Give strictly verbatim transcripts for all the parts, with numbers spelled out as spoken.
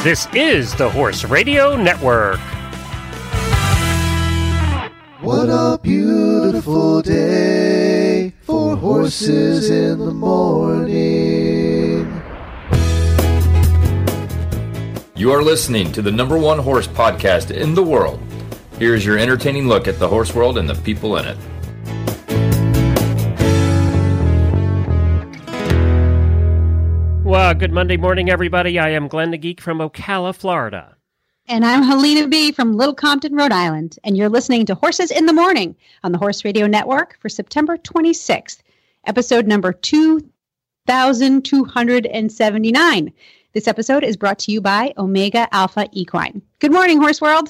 This is the Horse Radio Network. What a beautiful day for horses in the morning. You are listening to the number one horse podcast in the world. Here's your entertaining look at the horse world and the people in it. Well, good Monday morning, everybody. I am Glenn the Geek from Ocala, Florida. And I'm Helena B. from Little Compton, Rhode Island. And you're listening to Horses in the Morning on the Horse Radio Network for September twenty-sixth, episode number two thousand two hundred seventy-nine. This episode is brought to you by Omega Alpha Equine. Good morning, Horse World.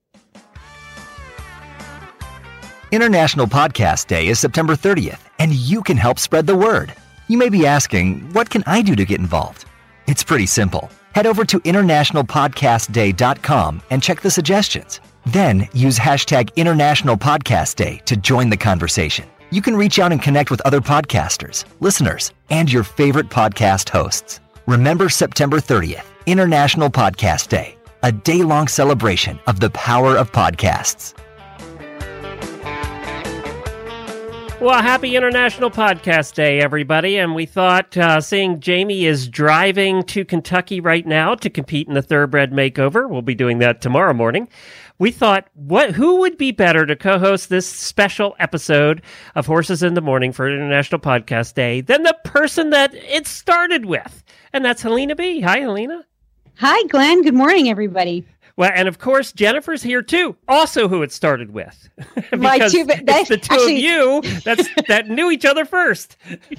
International Podcast Day is September thirtieth, and you can help spread the word. You may be asking, what can I do to get involved? It's pretty simple. Head over to international podcast day dot com and check the suggestions. Then use hashtag International Podcast Day to join the conversation. You can reach out and connect with other podcasters, listeners, and your favorite podcast hosts. Remember September thirtieth, International Podcast Day, a day-long celebration of the power of podcasts. Well, happy International Podcast Day, everybody. And we thought, uh, seeing Jamie is driving to Kentucky right now to compete in the Thoroughbred Makeover, we'll be doing that tomorrow morning. We thought, what? who would be better to co-host this special episode of Horses in the Morning for International Podcast Day than the person that it started with? And that's Helena B. Hi, Helena. Hi, Glenn. Good morning, everybody. Well, and of course, Jennifer's here too, also who it started with. My because two, it's the two actually, of you that's, that knew each other first.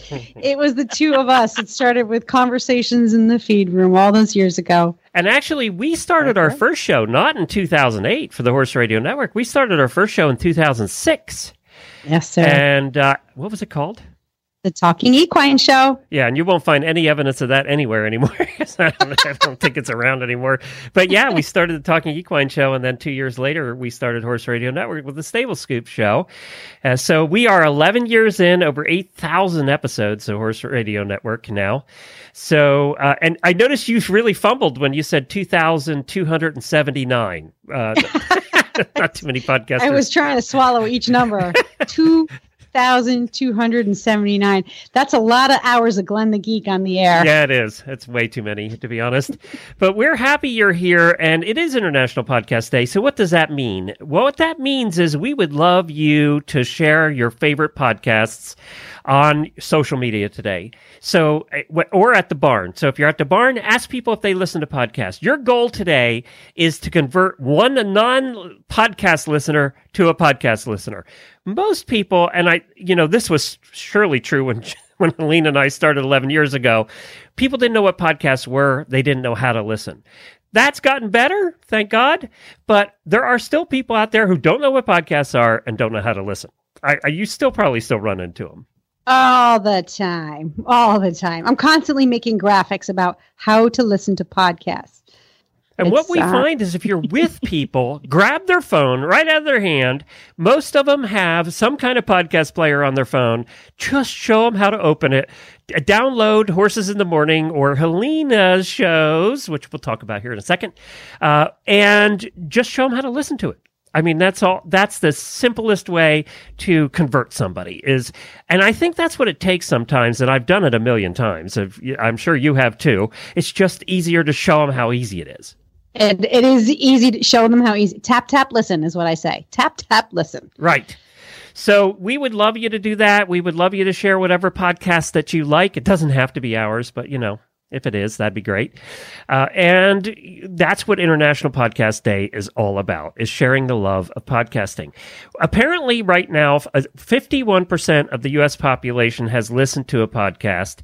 It was the two of us. It started with conversations in the feed room all those years ago. And actually, we started our first show not in two thousand eight for the Horse Radio Network. We started our first show in two thousand six. Yes, sir. And uh, what was it called? The Talking Equine Show. Yeah, and you won't find any evidence of that anywhere anymore. I, don't, I don't think it's around anymore. But yeah, we started the Talking Equine Show, and then two years later, we started Horse Radio Network with the Stable Scoop Show. Uh, so we are eleven years in, over eight thousand episodes of Horse Radio Network now. So, uh, and I noticed you really fumbled when you said two thousand two hundred seventy-nine. Uh, not too many podcasters. I was trying to swallow each number. Two thousand two hundred seventy-nine. That's a lot of hours of Glenn the Geek on the air. Yeah, it is. It's way too many, to be honest. But we're happy you're here, and it is International Podcast Day. So what does that mean? Well, what that means is we would love you to share your favorite podcasts on social media today. So, or at the barn. So if you're at the barn, ask people if they listen to podcasts. Your goal today is to convert one non-podcast listener to a podcast listener. Most people, and I, you know, this was surely true when when Helena and I started eleven years ago, people didn't know what podcasts were. They didn't know how to listen. That's gotten better, thank God. But there are still people out there who don't know what podcasts are and don't know how to listen. I, I you still probably still run into them. All the time. All the time. I'm constantly making graphics about how to listen to podcasts. And It's, what we uh... find is if you're with people, grab their phone right out of their hand. Most of them have some kind of podcast player on their phone. Just show them how to open it. Download Horses in the Morning or Helena's shows, which we'll talk about here in a second, uh, and just show them how to listen to it. I mean, that's all. That's the simplest way to convert somebody is, and I think that's what it takes sometimes, and I've done it a million times. I'm sure you have too. It's just easier to show them how easy it is. It, it is easy to show them how easy. Tap, tap, listen is what I say. Tap, tap, listen. Right. So we would love you to do that. We would love you to share whatever podcast that you like. It doesn't have to be ours, but you know, if it is, that'd be great. Uh, and that's what International Podcast Day is all about, is sharing the love of podcasting. Apparently, right now, fifty-one percent of the U S population has listened to a podcast,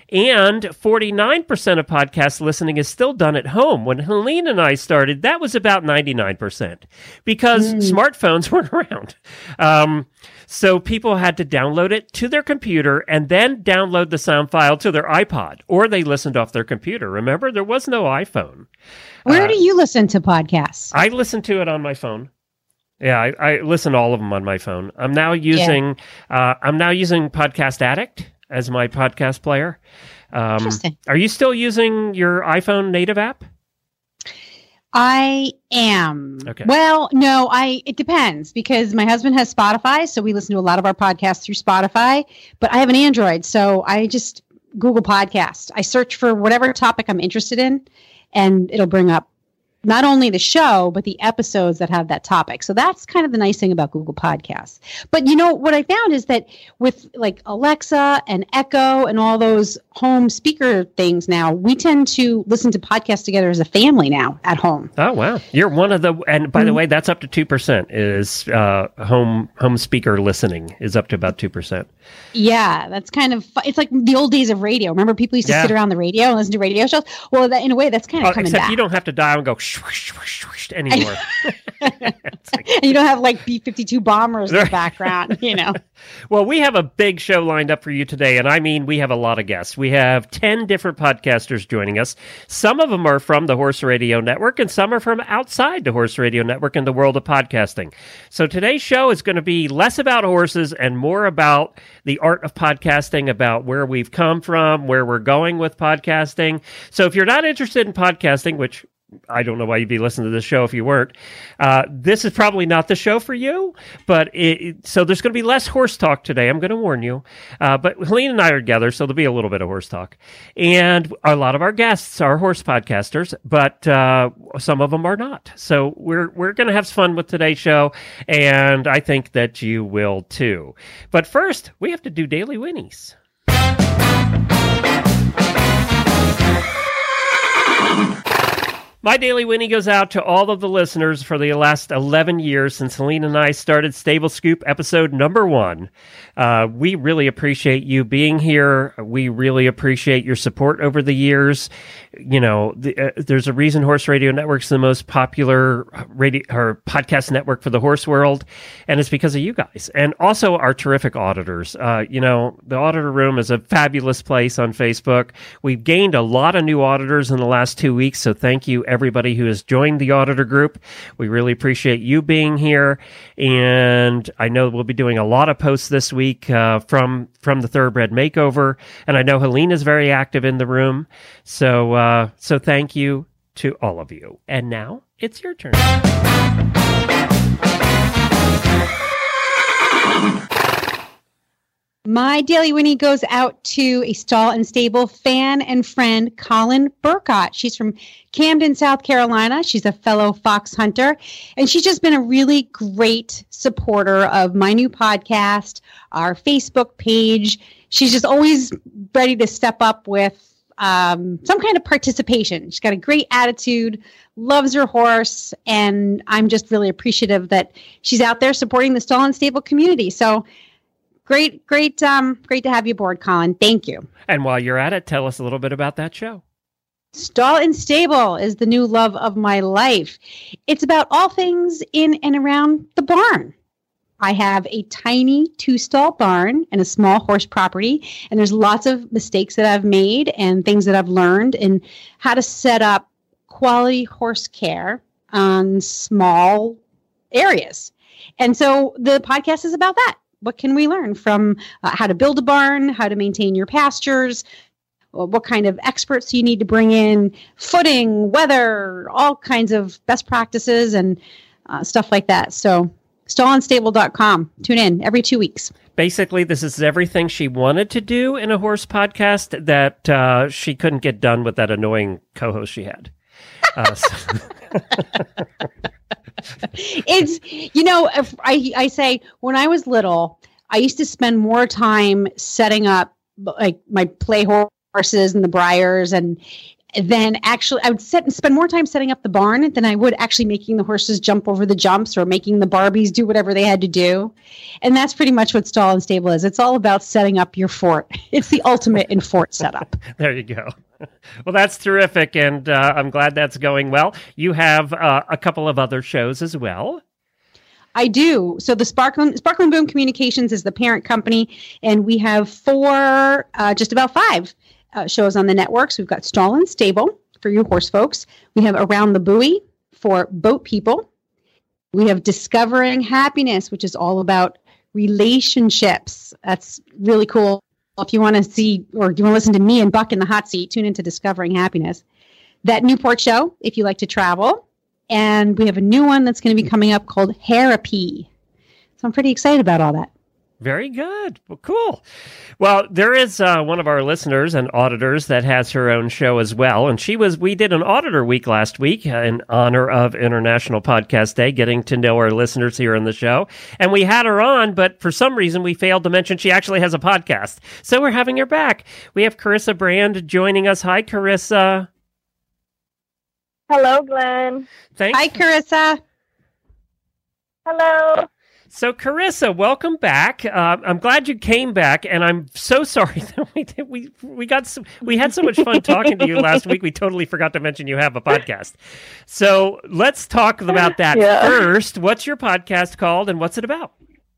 and forty-nine percent of podcast listening is still done at home. When Helene and I started, that was about ninety-nine percent, because mm. smartphones weren't around. Um, So people had to download it to their computer and then download the sound file to their iPod, or they listened off their computer. Remember, there was no iPhone. Where uh, do you listen to podcasts? I listen to it on my phone. Yeah, I, I listen to all of them on my phone. I'm now using yeah. uh, I'm now using Podcast Addict as my podcast player. Um, Interesting. Are you still using your iPhone native app? I am. Okay. Well, no, I it depends because my husband has Spotify, so we listen to a lot of our podcasts through Spotify, but I have an Android, so I just Google Podcast. I search for whatever topic I'm interested in, and it'll bring up not only the show, but the episodes that have that topic. So that's kind of the nice thing about Google Podcasts. But you know, what I found is that with like Alexa and Echo and all those home speaker things now, we tend to listen to podcasts together as a family now at home. Oh, wow. You're one of the, and by Mm-hmm. the way, that's up to two percent is uh, home home speaker listening is up to about two percent. Yeah, that's kind of, fu- it's like the old days of radio. Remember people used to Yeah. sit around the radio and listen to radio shows? Well, that, in a way, that's kind of Oh, coming except back. you don't have to dial and go shwish, shwish, shwish anymore. It's like- And you don't have like B fifty-two bombers in the background, you know. Well, we have a big show lined up for you today, and I mean, we have a lot of guests. We have ten different podcasters joining us. Some of them are from the Horse Radio Network, and some are from outside the Horse Radio Network in the world of podcasting. So today's show is going to be less about horses and more about the art of podcasting, about where we've come from, where we're going with podcasting. So if you're not interested in podcasting, which I don't know why you'd be listening to this show if you weren't. Uh, this is probably not the show for you, but it, it- so there's going to be less horse talk today. I'm going to warn you. Uh, but Helene and I are together, so there'll be a little bit of horse talk. And a lot of our guests are horse podcasters, but uh, some of them are not. So we're we're going to have fun with today's show, and I think that you will too. But first, we have to do Daily Winnies. My Daily Winnie goes out to all of the listeners for the last eleven years since Helene and I started Stable Scoop episode number one. Uh, we really appreciate you being here. We really appreciate your support over the years. You know, the, uh, there's a reason Horse Radio Network's the most popular radio or podcast network for the horse world, and it's because of you guys. And also our terrific auditors. Uh, you know, the Auditor Room is a fabulous place on Facebook. We've gained a lot of new auditors in the last two weeks, so thank you, everybody who has joined the auditor group. We really appreciate you being here, and I know we'll be doing a lot of posts this week uh, from from the Thoroughbred Makeover, and I know Helene is very active in the room, so uh, so thank you to all of you. And now it's your turn. My Daily Winnie goes out to a stall and stable fan and friend, Colin Burkott. She's from Camden, South Carolina. She's a fellow fox hunter, and she's just been a really great supporter of my new podcast, our Facebook page. She's just always ready to step up with um, some kind of participation. She's got a great attitude, loves her horse, and I'm just really appreciative that she's out there supporting the stall and stable community. So Great, great, um, great to have you aboard, Colin. Thank you. And while you're at it, tell us a little bit about that show. Stall and Stable is the new love of my life. It's about all things in and around the barn. I have a tiny two-stall barn and a small horse property, and there's lots of mistakes that I've made and things that I've learned and how to set up quality horse care on small areas. And so the podcast is about that. What can we learn from uh, how to build a barn, how to maintain your pastures, what kind of experts you need to bring in, footing, weather, all kinds of best practices and uh, stuff like that. So stall and stable dot com. Tune in every two weeks. Basically, this is everything she wanted to do in a horse podcast that uh, she couldn't get done with that annoying co-host she had. Uh, so. It's, you know, if I, I say when I was little, I used to spend more time setting up like my play horses and the briars, and then actually I would set and spend more time setting up the barn than I would actually making the horses jump over the jumps or making the Barbies do whatever they had to do. And that's pretty much what Stall and Stable is. It's all about setting up your fort. It's the ultimate in fort setup. There you go. Well, that's terrific, and uh, I'm glad that's going well. You have uh, a couple of other shows as well. I do. So the Sparkling, Sparkling Boom Communications is the parent company, and we have four, uh, just about five uh, shows on the networks. We've got Stall and Stable for you horse folks. We have Around the Buoy for boat people. We have Discovering Happiness, which is all about relationships. That's really cool. If you want to see or you want to listen to me and Buck in the hot seat, tune into Discovering Happiness. That Newport Show, if you like to travel. And we have a new one that's going to be coming up called Therapy. So I'm pretty excited about all that. Very good. Well, cool. Well, there is uh, one of our listeners and auditors that has her own show as well. And she was, we did an auditor week last week uh, in honor of International Podcast Day, getting to know our listeners here on the show. And we had her on, but for some reason we failed to mention she actually has a podcast. So we're having her back. We have Carissa Brand joining us. Hi, Carissa. Hello, Glenn. Thanks. Hi, Carissa. Hello. So, Carissa, welcome back. Uh, I'm glad you came back, and I'm so sorry that we did, we we got some, we had so much fun talking to you last week. We totally forgot to mention you have a podcast. So let's talk about that yeah. first. What's your podcast called, and what's it about?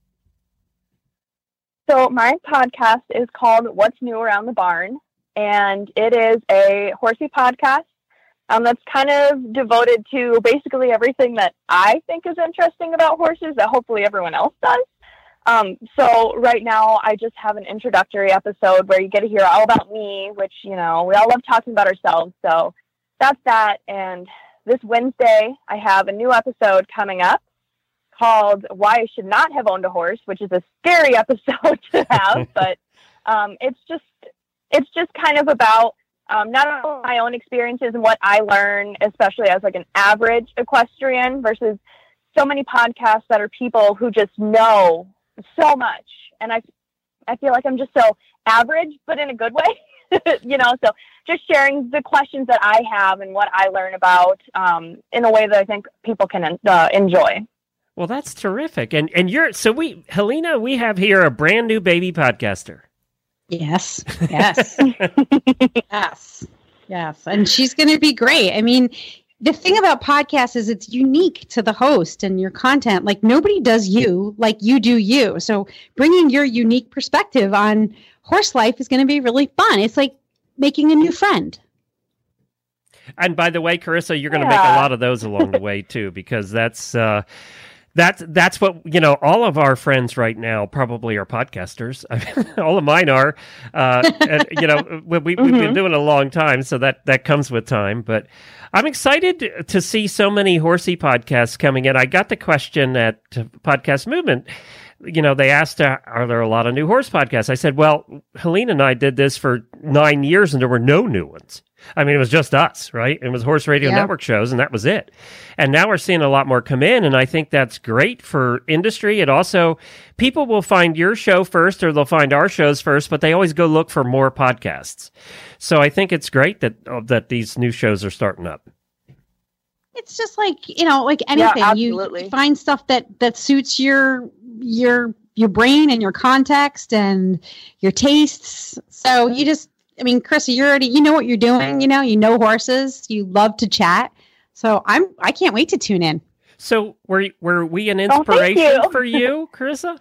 So my podcast is called What's New Around the Barn, and it is a horsey podcast. Um, that's kind of devoted to basically everything that I think is interesting about horses that hopefully everyone else does. Um, so right now I just have an introductory episode where you get to hear all about me, which, you know, we all love talking about ourselves. So that's that. And this Wednesday I have a new episode coming up called Why I Should Not Have Owned a Horse, which is a scary episode to have, but um, it's just, it's just kind of about Um, not only my own experiences and what I learn, especially as like an average equestrian versus so many podcasts that are people who just know so much. And I, I feel like I'm just so average, but in a good way, you know, so just sharing the questions that I have and what I learn about um, in a way that I think people can uh, enjoy. Well, that's terrific. And, and you're, so we, Helena, we have here a brand new baby podcaster. Yes, yes, yes, yes. And she's going to be great. I mean, the thing about podcasts is it's unique to the host and your content. Like nobody does you like you do you. So bringing your unique perspective on horse life is going to be really fun. It's like making a new friend. And by the way, Carissa, you're going to Yeah. make a lot of those along the way too, because that's, uh, That's that's what, you know, all of our friends right now probably are podcasters. I mean, all of mine are. Uh, and, you know, we, we, Mm-hmm. we've been doing it a long time, so that, that comes with time. But I'm excited to see so many horsey podcasts coming in. I got the question at Podcast Movement. You know, they asked, uh, are there a lot of new horse podcasts? I said, well, Helene and I did this for nine years and there were no new ones. I mean, it was just us, right? It was Horse Radio Yeah. Network shows, and that was it. And now we're seeing a lot more come in, and I think that's great for industry. It also, people will find your show first, or they'll find our shows first, but they always go look for more podcasts. So I think it's great that uh, that these new shows are starting up. It's just like, you know, like anything. You absolutely. find stuff that, that suits your your your brain and your context and your tastes. So you just, I mean, Carissa, you're already, you know what you're doing. You know, you know horses. You love to chat. So I'm, I can't wait to tune in. So were were we an Oh, thank inspiration you. for you, Carissa?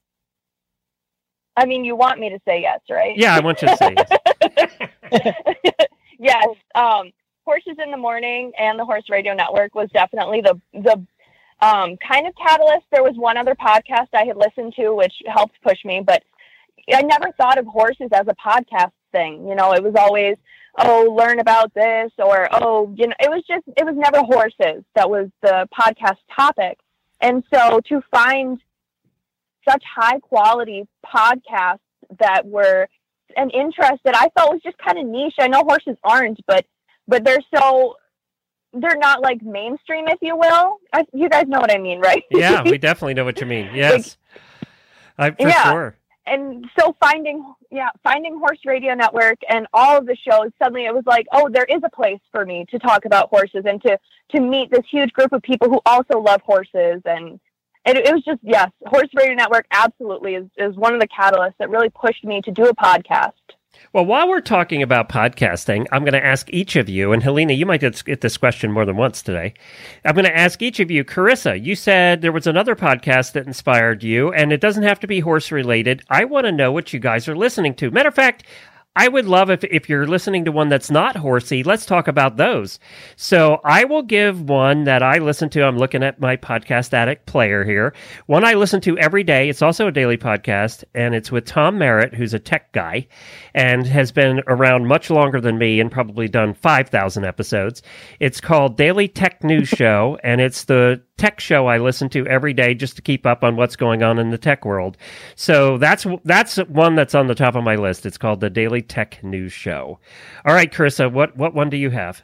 I mean, you want me to say yes, right? Yeah, I want you to say yes. Yes. Um, Horses in the Morning and the Horse Radio Network was definitely the the um, kind of catalyst. There was one other podcast I had listened to which helped push me, but I never thought of horses as a podcast thing. You know, it was always, oh, learn about this, or, oh, you know, it was just, it was never horses that was the podcast topic. And so to find such high quality podcasts that were an interest that I thought was just kind of niche. I know horses aren't, but but they're so, they're not like mainstream, if you will. I, you guys know what I mean, right? Yeah, we definitely know what you mean. Yes, I, for Yeah. sure. And so finding, yeah, finding Horse Radio Network and all of the shows, suddenly it was like, oh, there is a place for me to talk about horses and to, to meet this huge group of people who also love horses. And it, it was just, yes, Horse Radio Network absolutely is, is one of the catalysts that really pushed me to do a podcast. Well, while we're talking about podcasting, I'm going to ask each of you, and Helena, you might get this question more than once today. I'm going to ask each of you. Carissa, you said there was another podcast that inspired you, and it doesn't have to be horse related. I want to know what you guys are listening to. Matter of fact, I would love if, if you're listening to one that's not horsey, let's talk about those. So I will give one that I listen to. I'm looking at my Podcast Addict player here. One I listen to every day. It's also a daily podcast, and it's with Tom Merritt, who's a tech guy and has been around much longer than me and probably done five thousand episodes. It's called Daily Tech News Show, and it's the tech show I listen to every day just to keep up on what's going on in the tech world. So that's that's one that's on the top of my list. It's called the Daily Tech News Show. All right, Carissa, what, what one do you have?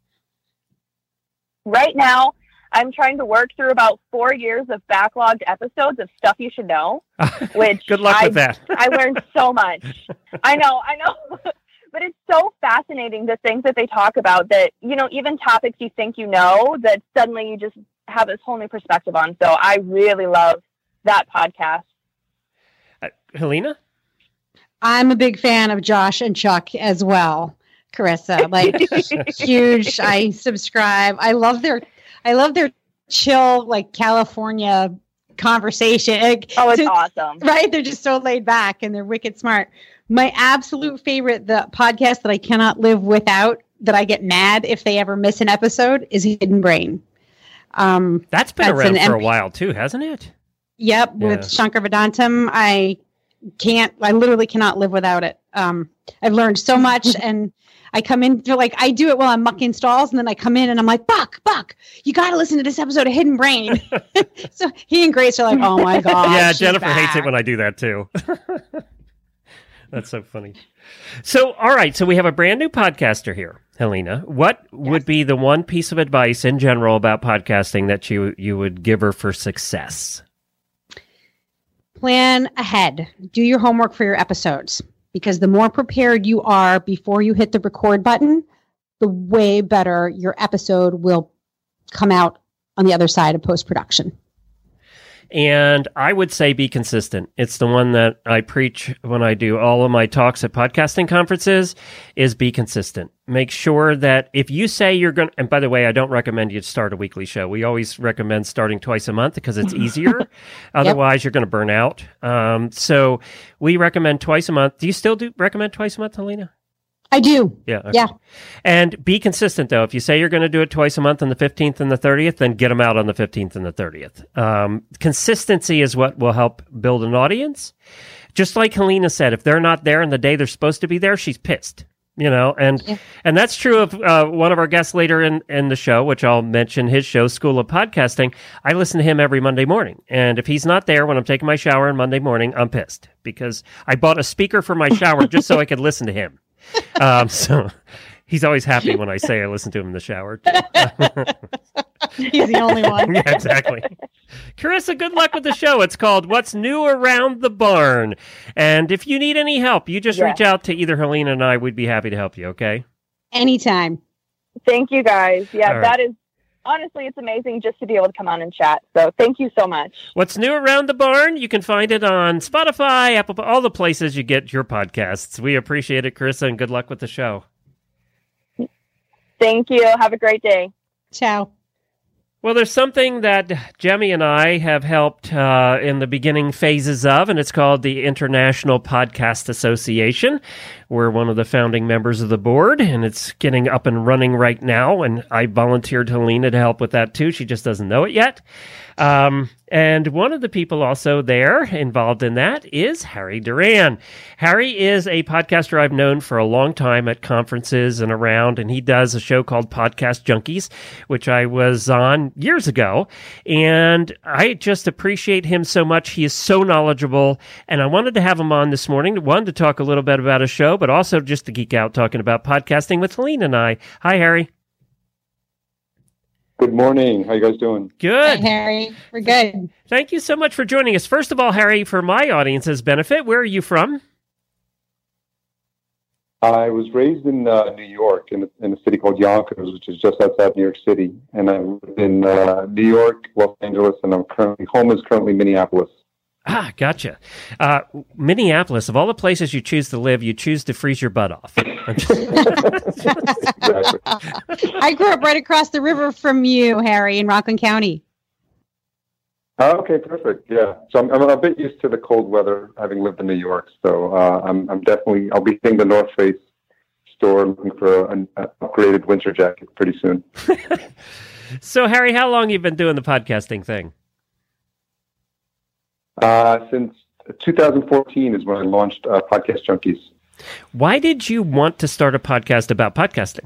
Right now, I'm trying to work through about four years of backlogged episodes of Stuff You Should Know, which Good luck I, with that. I learned so much. I know, I know. But it's so fascinating, the things that they talk about that, you know, even topics you think you know, that suddenly you just have this whole new perspective on. So I really love that podcast. Uh, Helena? I'm a big fan of Josh and Chuck as well, Carissa. Like, huge. I subscribe. I love their, I love their chill, like California conversation. Like, Oh, it's so- awesome. Right? They're just so laid back and they're wicked smart. My absolute favorite, the podcast that I cannot live without, that I get mad if they ever miss an episode, is Hidden Brain. Um, That's been That's around an for a M- while too, hasn't it? Yep, Yeah. with Shankar Vedantam, I can't, I literally cannot live without it. Um, I've learned so much, and I come in, to like, I do it while I'm mucking stalls, and then I come in and I'm like, Buck, Buck, you got to listen to this episode of Hidden Brain. So he and Grace are like, oh my God. yeah, she's Jennifer hates it back. when I do that too. That's so funny. So, all right. So we have a brand new podcaster here, Helena. What would be the one piece of advice in general about podcasting that you you would give her for success? Plan ahead. Do your homework for your episodes, because the more prepared you are before you hit the record button, the way better your episode will come out on the other side of post-production. And I would say be consistent. It's the one that I preach when I do all of my talks at podcasting conferences, is be consistent. Make sure that if you say you're going to, and by the way, I don't recommend you start a weekly show. We always recommend starting twice a month because it's easier. Otherwise, you're going to burn out. Um, so we recommend twice a month. Do you still do recommend twice a month, Helena? I do. Yeah. Okay. Yeah. And be consistent, though. If you say you're going to do it twice a month on the fifteenth and the thirtieth, then get them out on the fifteenth and the thirtieth. Um, consistency is what will help build an audience. Just like Helena said, if they're not there on the day they're supposed to be there, she's pissed. You know, and Yeah. and that's true of uh, one of our guests later in, in the show, which I'll mention, his show, School of Podcasting. I listen to him every Monday morning. And if he's not there when I'm taking my shower on Monday morning, I'm pissed because I bought a speaker for my shower just so I could listen to him. Um, so he's always happy when I say I listen to him in the shower. He's the only one. Yeah, exactly. Carissa, good luck with the show. It's called What's New Around the Barn. And if you need any help, you just Yeah. reach out to either Helena and I. We'd be happy to help you, okay? Anytime. Thank you, guys. Yeah, All right. that is, honestly, it's amazing just to be able to come on and chat. So thank you so much. What's New Around the Barn? You can find it on Spotify, Apple, all the places you get your podcasts. We appreciate it, Carissa, and good luck with the show. Thank you. Have a great day. Ciao. Well, there's something that Jemmy and I have helped uh, in the beginning phases of, and it's called the International Podcast Association. We're one of the founding members of the board, and it's getting up and running right now, and I volunteered Helena to help with that too. She just doesn't know it yet. Um, and one of the people also there involved in that is Harry Duran. Harry is a podcaster I've known for a long time at conferences and around, and he does a show called Podcast Junkies, which I was on years ago. And I just appreciate him so much. He is so knowledgeable, and I wanted to have him on this morning, one, to talk a little bit about his show, but also just to geek out talking about podcasting with Helena and I. Hi, Harry. Good morning. How you guys doing? Good. Hey, Harry. We're good. Thank you so much for joining us. First of all, Harry, for my audience's benefit, where are you from? I was raised in uh, New York, in a, in a city called Yonkers, which is just outside New York City. And I live in uh, New York, Los Angeles, and I'm currently home is currently Minneapolis. Ah, gotcha. Uh, Minneapolis, of all the places you choose to live, you choose to freeze your butt off. Exactly. I grew up right across the river from you, Harry, in Rockland County. Oh, okay, perfect. Yeah, so I'm, I'm a bit used to the cold weather, having lived in New York. So uh, I'm, I'm definitely I'll be hitting the North Face store looking for an upgraded winter jacket pretty soon. So, Harry, how long have you been doing the podcasting thing? Uh, since two thousand fourteen is when I launched uh, Podcast Junkies. Why did you want to start a podcast about podcasting?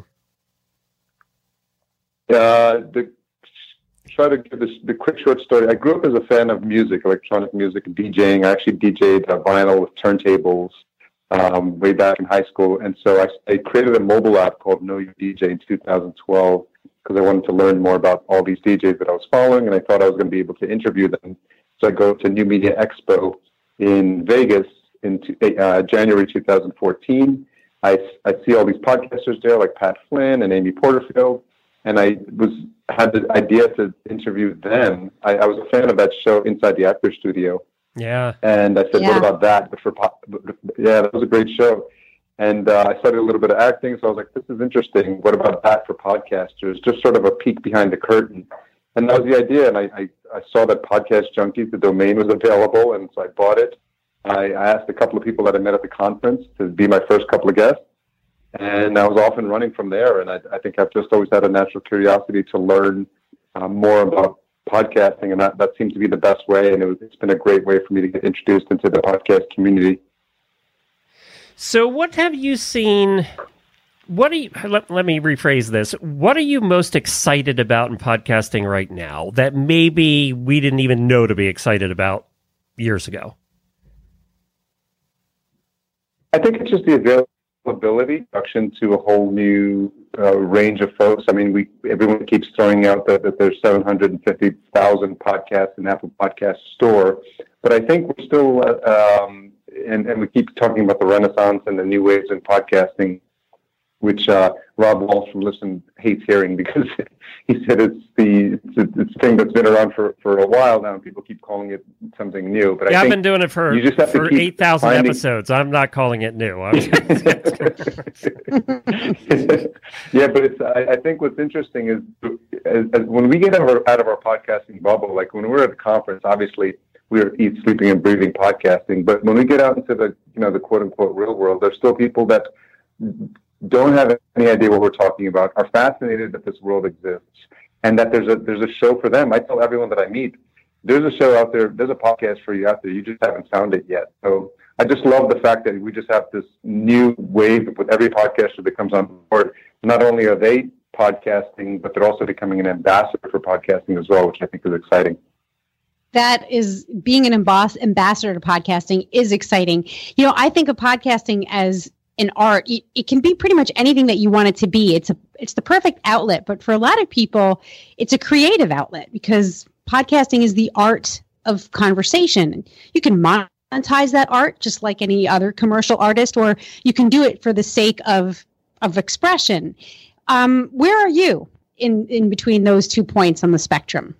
Uh, the try to give this the quick short story. I grew up as a fan of music, electronic music, and DJing. I actually D J'd uh, vinyl with turntables um, way back in high school, and so I, I created a mobile app called Know Your D J in two thousand twelve because I wanted to learn more about all these D Js that I was following, and I thought I was going to be able to interview them. So I go to New Media Expo in Vegas in uh, January two thousand fourteen. I, I see all these podcasters there, like Pat Flynn and Amy Porterfield, and I was had the idea to interview them. I, I was a fan of that show, Inside the Actors Studio. Yeah. And I said, Yeah. what about that? But for po- yeah, that was a great show. And uh, I studied a little bit of acting, so I was like, this is interesting. What about that for podcasters? Just sort of a peek behind the curtain. And that was the idea. And I, I, I saw that Podcast Junkies, the domain was available, and so I bought it. I, I asked a couple of people that I met at the conference to be my first couple of guests. And I was off and running from there. And I, I think I've just always had a natural curiosity to learn uh, more about podcasting. And that, that seems to be the best way. And it was, it's been a great way for me to get introduced into the podcast community. So what have you seen? What are you, let, let me rephrase this. What are you most excited about in podcasting right now that maybe we didn't even know to be excited about years ago? I think it's just the availability, introduction to a whole new uh, range of folks. I mean, we everyone keeps throwing out that, that there's seven hundred fifty thousand podcasts in Apple Podcast Store, but I think we're still, uh, um, and, and we keep talking about the renaissance and the new waves in podcasting, which uh, Rob Walsh from Listen hates hearing because he said it's the it's a, it's a thing that's been around for, for a while now, and people keep calling it something new. But Yeah, I I've think been doing it for, you just have to for keep eight thousand finding- episodes. I'm not calling it new. I'm Yeah, but it's. I, I think what's interesting is as, as when we get out of, our, out of our podcasting bubble, like when we're at a conference, obviously we're eat, sleeping, and breathing podcasting. But when we get out into the you know the quote unquote real world, there's still people that don't have any idea what we're talking about, are fascinated that this world exists, and that there's a there's a show for them. I tell everyone that I meet, there's a show out there, there's a podcast for you out there. You just haven't found it yet. So I just love the fact that we just have this new wave with every podcaster that comes on board. Not only are they podcasting, but they're also becoming an ambassador for podcasting as well, which I think is exciting. That is, being an ambas- ambassador to podcasting is exciting. You know, I think of podcasting as an art. It, it can be pretty much anything that you want it to be. It's a it's the perfect outlet, but for a lot of people, it's a creative outlet because podcasting is the art of conversation. You can monetize that art just like any other commercial artist, or you can do it for the sake of of expression. Um, where are you in in between those two points on the spectrum?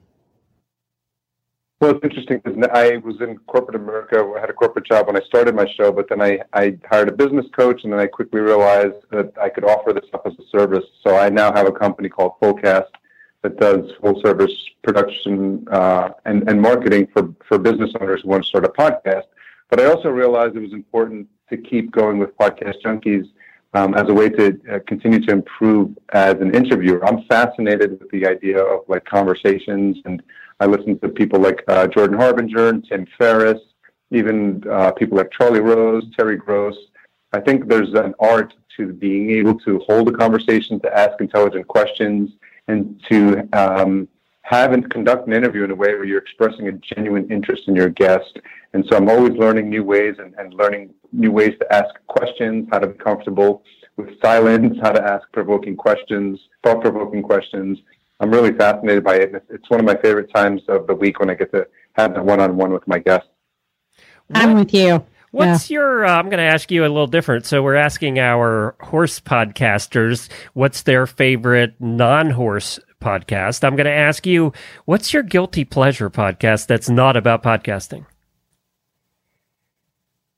Well, it's interesting because I was in corporate America. I had a corporate job when I started my show, but then I, I hired a business coach, and then I quickly realized that I could offer this up as a service. So I now have a company called Fullcast that does full service production uh, and, and marketing for, for business owners who want to start a podcast. But I also realized it was important to keep going with Podcast Junkies um, as a way to uh, continue to improve as an interviewer. I'm fascinated with the idea of like conversations, and I listen to people like uh, Jordan Harbinger and Tim Ferriss, even uh, people like Charlie Rose, Terry Gross. I think there's an art to being able to hold a conversation, to ask intelligent questions, and to um, have and conduct an interview in a way where you're expressing a genuine interest in your guest. And so I'm always learning new ways and, and learning new ways to ask questions, how to be comfortable with silence, how to ask provoking questions, thought-provoking questions. I'm really fascinated by it. It's one of my favorite times of the week when I get to have that one-on-one with my guests. I'm with you. What's yeah. your, uh, I'm going to ask you a little different. So we're asking our horse podcasters, what's their favorite non-horse podcast? I'm going to ask you, what's your guilty pleasure podcast that's not about podcasting?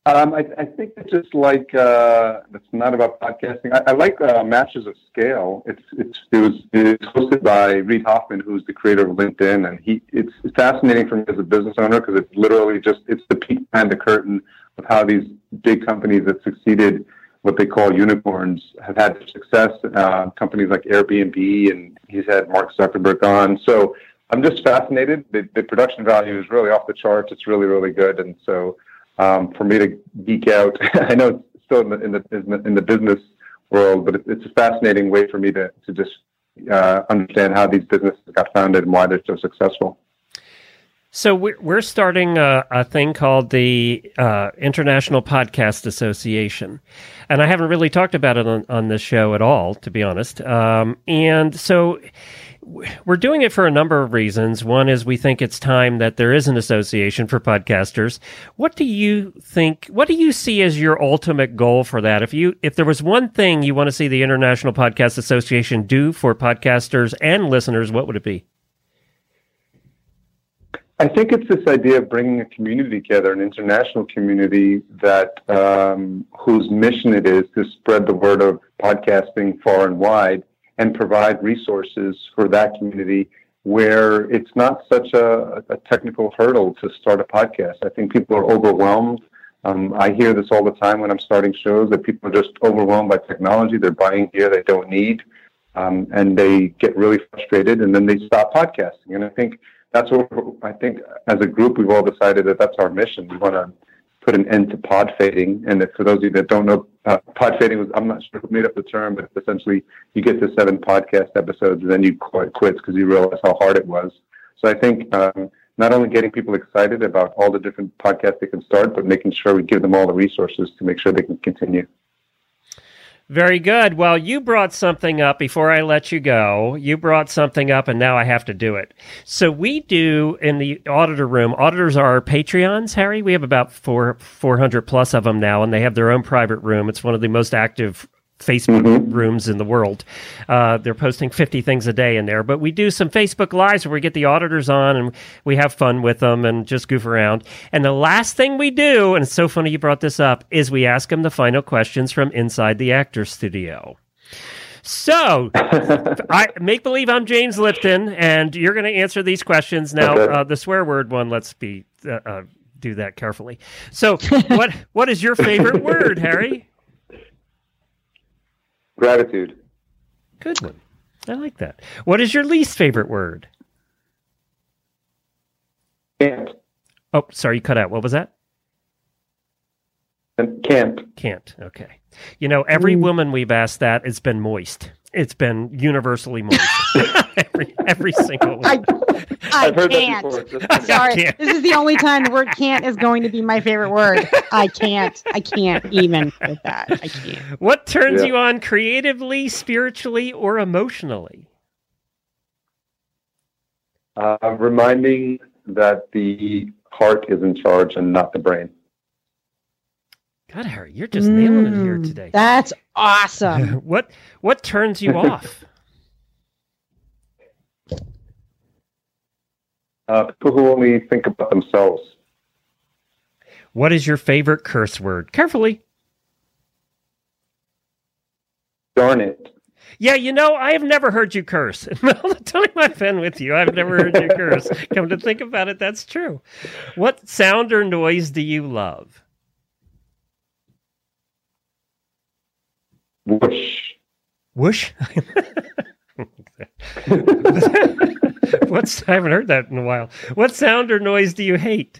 Um, I, I think it's just like uh, it's not about podcasting. I, I like uh, Masters of Scale. It's it's it was it's hosted by Reid Hoffman, who's the creator of LinkedIn, and he it's fascinating for me as a business owner because it's literally just it's the peek behind the curtain of how these big companies that succeeded, what they call unicorns, have had success. Uh, companies like Airbnb, and he's had Mark Zuckerberg on. So I'm just fascinated. The, the production value is really off the charts. It's really really good, and so. Um, for me to geek out, I know it's still in the in the, in the, in the business world, but it, it's a fascinating way for me to to just uh, understand how these businesses got founded and why they're so successful. So we're we're starting a, a thing called the uh, International Podcast Association, and I haven't really talked about it on, on this show at all, to be honest. Um, and so. We're doing it for a number of reasons. One is we think it's time that there is an association for podcasters. What do you think, what do you see as your ultimate goal for that? If you, if there was one thing you want to see the International Podcast Association do for podcasters and listeners, what would it be? I think it's this idea of bringing a community together, an international community that um, whose mission it is to spread the word of podcasting far and wide, and provide resources for that community where it's not such a, a technical hurdle to start a podcast. I think people are overwhelmed. Um, I hear this all the time when I'm starting shows, that people are just overwhelmed by technology. They're buying gear they don't need, um, and they get really frustrated, and then they stop podcasting. And I think that's what I think as a group, we've all decided that that's our mission. We want to put an end to pod fading. And if, for those of you that don't know, uh, pod fading was, I'm not sure who made up the term, but essentially you get to seven podcast episodes and then you quit because you realize how hard it was. So I think um, not only getting people excited about all the different podcasts they can start, but making sure we give them all the resources to make sure they can continue. Very good. Well, you brought something up before I let you go. You brought something up, and now I have to do it. So we do in the auditor room. Auditors are our Patreons, Harry. We have about four, 400 plus of them now, and they have their own private room. It's one of the most active Facebook mm-hmm. rooms in the world. Uh, they're posting fifty things a day in there. But we do some Facebook Lives where we get the auditors on, and we have fun with them and just goof around. And the last thing we do, and it's so funny you brought this up, is we ask them the final questions from inside the actor's studio. So, I make believe I'm James Lipton, and you're going to answer these questions. Now, okay. uh, the swear word one, let's be uh, uh, do that carefully. So, what what is your favorite word, Harry? Gratitude. Good one. I like that. What is your least favorite word? Can't. Oh, sorry, you cut out. What was that? Can't. Can't. Okay. You know, every mm. woman we've asked that, it's been moist. It's been universally moist. every every single one. I, I I've heard can't. that before. Just Sorry, can't. This is the only time the word can't is going to be my favorite word. I can't. I can't even with that. I can't. What turns Yeah. you on creatively, spiritually, or emotionally? Uh, reminding that the heart is in charge and not the brain. God, Harry, you're just nailing it here today. That's awesome. what what turns you off? Uh, people who only think about themselves. What is your favorite curse word? Carefully. Darn it. Yeah, you know, I have never heard you curse. All the time I've been with you, I've never heard you curse. Come to think about it, that's true. What sound or noise do you love? Whoosh. Whoosh? What's I haven't heard that in a while. What sound or noise do you hate?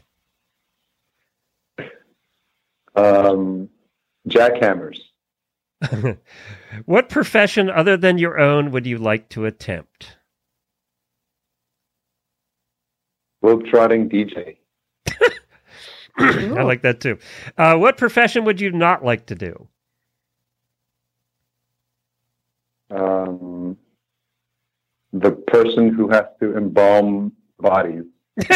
Um, jackhammers. What profession other than your own would you like to attempt? Globetrotting D J. I like that too. Uh, what profession would you not like to do? Um, the person who has to embalm bodies.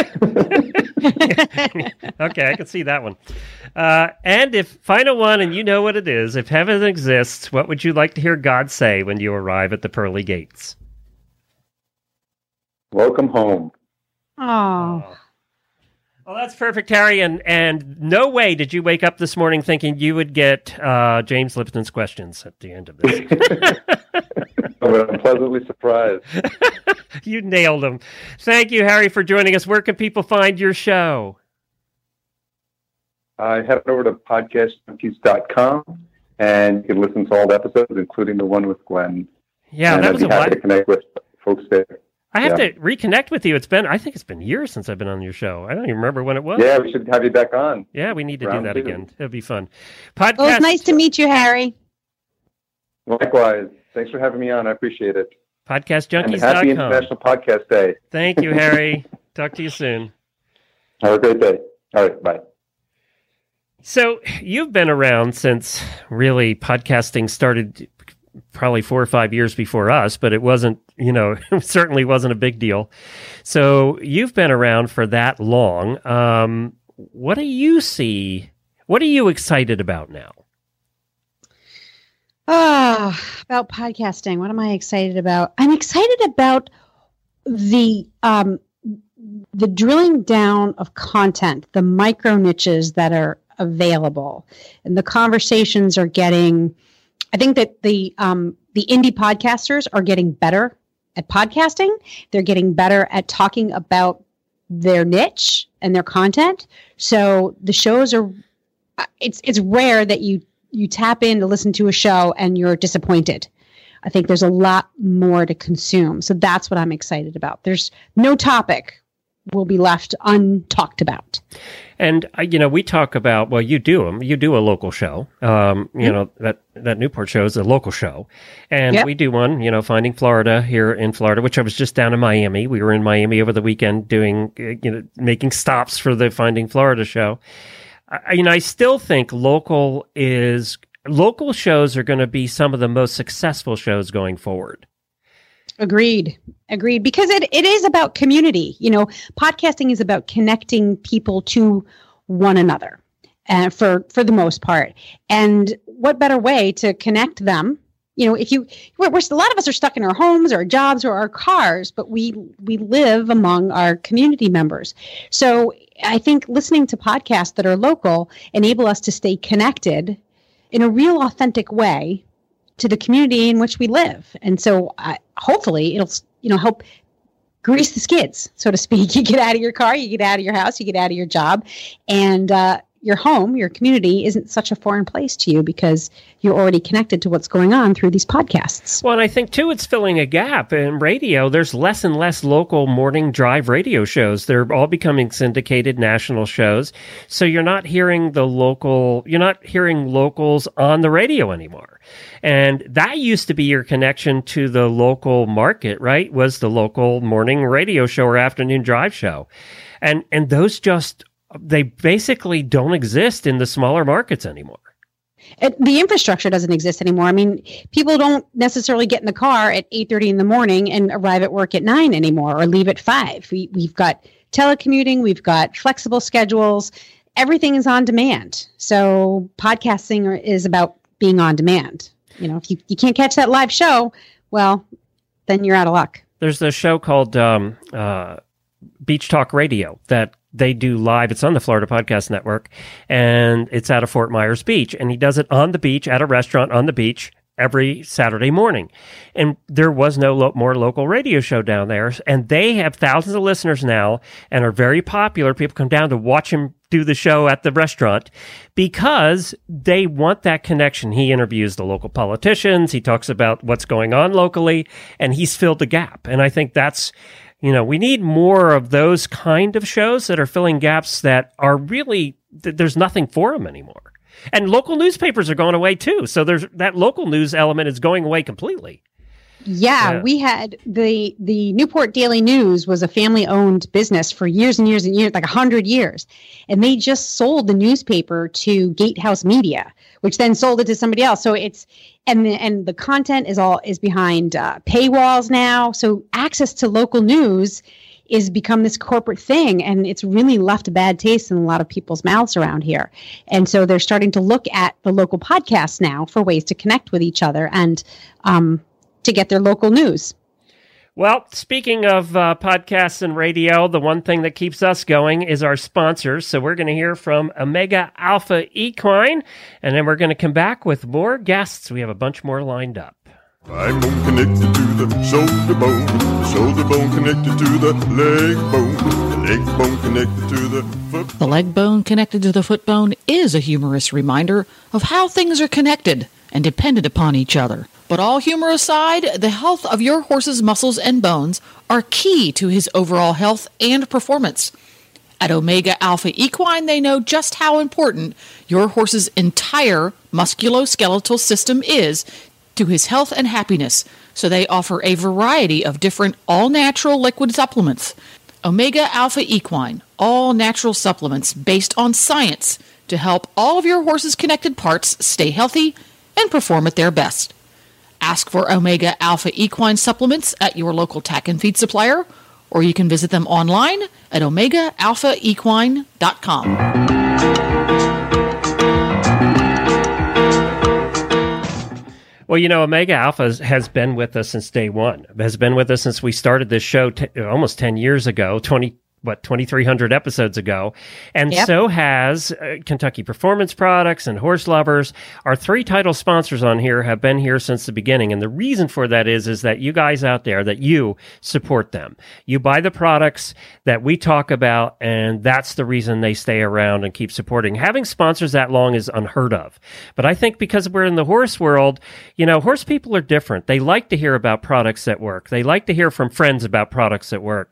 Okay, I can see that one. Uh, and if final one, and you know what it is, if heaven exists, what would you like to hear God say when you arrive at the pearly gates? Welcome home. Oh, Well, that's perfect, Harry. And and no way did you wake up this morning thinking you would get uh, James Lipton's questions at the end of this. But I'm pleasantly surprised. You nailed them. Thank you, Harry, for joining us. Where can people find your show? Uh, head over to podcast junkies dot com, and you can listen to all the episodes, including the one with Glenn. Yeah, and that I'd was be a happy while. to connect with folks there. I have Yeah. to reconnect with you. It's been, I think it's been years since I've been on your show. I don't even remember when it was. Yeah, we should have you back on. Yeah, we need to Round do that two. again. It'll be fun. Podcast. Well, it's nice to meet you, Harry. Likewise. Thanks for having me on. I appreciate it. podcast And junkies happy dot com. International Podcast Day. Thank you, Harry. Talk to you soon. Have a great day. All right, bye. So you've been around since really podcasting started probably four or five years before us, but it wasn't, you know, it certainly wasn't a big deal. So you've been around for that long. Um, what do you see? What are you excited about now? Ah, about podcasting. What am I excited about? I'm excited about the um, the drilling down of content, the micro niches that are available, and the conversations are getting. I think that the um, the indie podcasters are getting better at podcasting. They're getting better at talking about their niche and their content. So the shows are. It's it's rare that you. You tap in to listen to a show and you're disappointed. I think there's a lot more to consume. So that's what I'm excited about. There's no topic will be left untalked about. And, uh, you know, we talk about, well, you do them. You do a local show. Um, you Mm-hmm. know, that, that Newport show is a local show. And Yep. we do one, you know, Finding Florida here in Florida, which I was just down in Miami. We were in Miami over the weekend doing, uh, you know, making stops for the Finding Florida show. I, you know, I still think local is, local shows are going to be some of the most successful shows going forward. Agreed. Agreed. Because it, it is about community. You know, podcasting is about connecting people to one another uh, for, for the most part. And what better way to connect them? You know, if you, we're, we're, a lot of us are stuck in our homes or our jobs or our cars, but we, we live among our community members. So I think listening to podcasts that are local enable us to stay connected in a real authentic way to the community in which we live. And so uh, hopefully it'll, you know, help grease the skids, so to speak. You get out of your car, you get out of your house, you get out of your job, and uh, your home, your community isn't such a foreign place to you because you're already connected to what's going on through these podcasts. Well, and I think, too, it's filling a gap in radio. There's less and less local morning drive radio shows. They're all becoming syndicated national shows. So you're not hearing the local, you're not hearing locals on the radio anymore. And that used to be your connection to the local market, right? Was the local morning radio show or afternoon drive show. And, and those just, they basically don't exist in the smaller markets anymore. It, the infrastructure doesn't exist anymore. I mean, people don't necessarily get in the car at eight thirty in the morning and arrive at work at nine anymore, or leave at five. We, we've got telecommuting, we've got flexible schedules. Everything is on demand. So podcasting are, is about being on demand. You know, if you, you can't catch that live show, well, then you're out of luck. There's a show called um, uh, Beach Talk Radio that they do live. It's on the Florida Podcast Network, and it's out of Fort Myers Beach. And he does it on the beach at a restaurant on the beach every Saturday morning. And there was no lo- more local radio show down there. And they have thousands of listeners now and are very popular. People come down to watch him do the show at the restaurant because they want that connection. He interviews the local politicians. He talks about what's going on locally, and he's filled the gap. And I think that's, you know, we need more of those kind of shows that are filling gaps that are really, th- there's nothing for them anymore. And local newspapers are going away too. So there's that local news element is going away completely. Yeah, Yeah. we had the the Newport Daily News was a family-owned business for years and years and years, like a hundred years, and they just sold the newspaper to Gatehouse Media, which then sold it to somebody else. So it's and the, and the content is all is behind uh, paywalls now. So access to local news is become this corporate thing, and it's really left a bad taste in a lot of people's mouths around here. And so they're starting to look at the local podcasts now for ways to connect with each other and um, to get their local news. Well, speaking of uh, podcasts and radio, the one thing that keeps us going is our sponsors. So we're going to hear from Omega Alpha Equine, and then we're going to come back with more guests. We have a bunch more lined up. Thigh bone connected to the shoulder bone, the shoulder bone connected to the leg bone, the leg bone connected to the foot. The leg bone connected to the foot bone is a humorous reminder of how things are connected and dependent upon each other. But all humor aside, the health of your horse's muscles and bones are key to his overall health and performance. At Omega Alpha Equine, they know just how important your horse's entire musculoskeletal system is to his health and happiness, so they offer a variety of different all-natural liquid supplements. Omega Alpha Equine, all-natural supplements based on science to help all of your horse's connected parts stay healthy and perform at their best. Ask for Omega Alpha Equine supplements at your local tack and feed supplier, or you can visit them online at omega alpha equine dot com. Well, you know, Omega Alpha has been with us since day one. Has been with us since we started this show t- almost ten years ago, twenty what, twenty-three hundred episodes ago. And yep. so has uh, Kentucky Performance Products and Horse Lovers. Our three title sponsors on here have been here since the beginning. And the reason for that is, is that you guys out there, that you support them. You buy the products that we talk about, and that's the reason they stay around and keep supporting. Having sponsors that long is unheard of. But I think because we're in the horse world, you know, horse people are different. They like to hear about products that work. They like to hear from friends about products that work.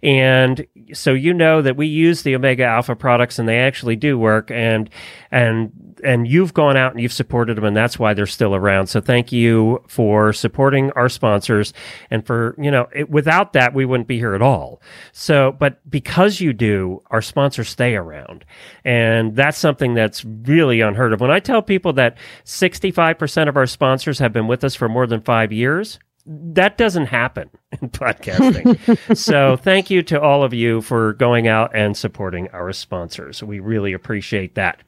And so you know that we use the Omega Alpha products, and they actually do work, and and and you've gone out and you've supported them, and that's why they're still around. So thank you for supporting our sponsors, and for, you know, it, without that, we wouldn't be here at all. So, but because you do, our sponsors stay around, and that's something that's really unheard of. When I tell people that sixty-five percent of our sponsors have been with us for more than five years, that doesn't happen in podcasting. So thank you to all of you for going out and supporting our sponsors. We really appreciate that.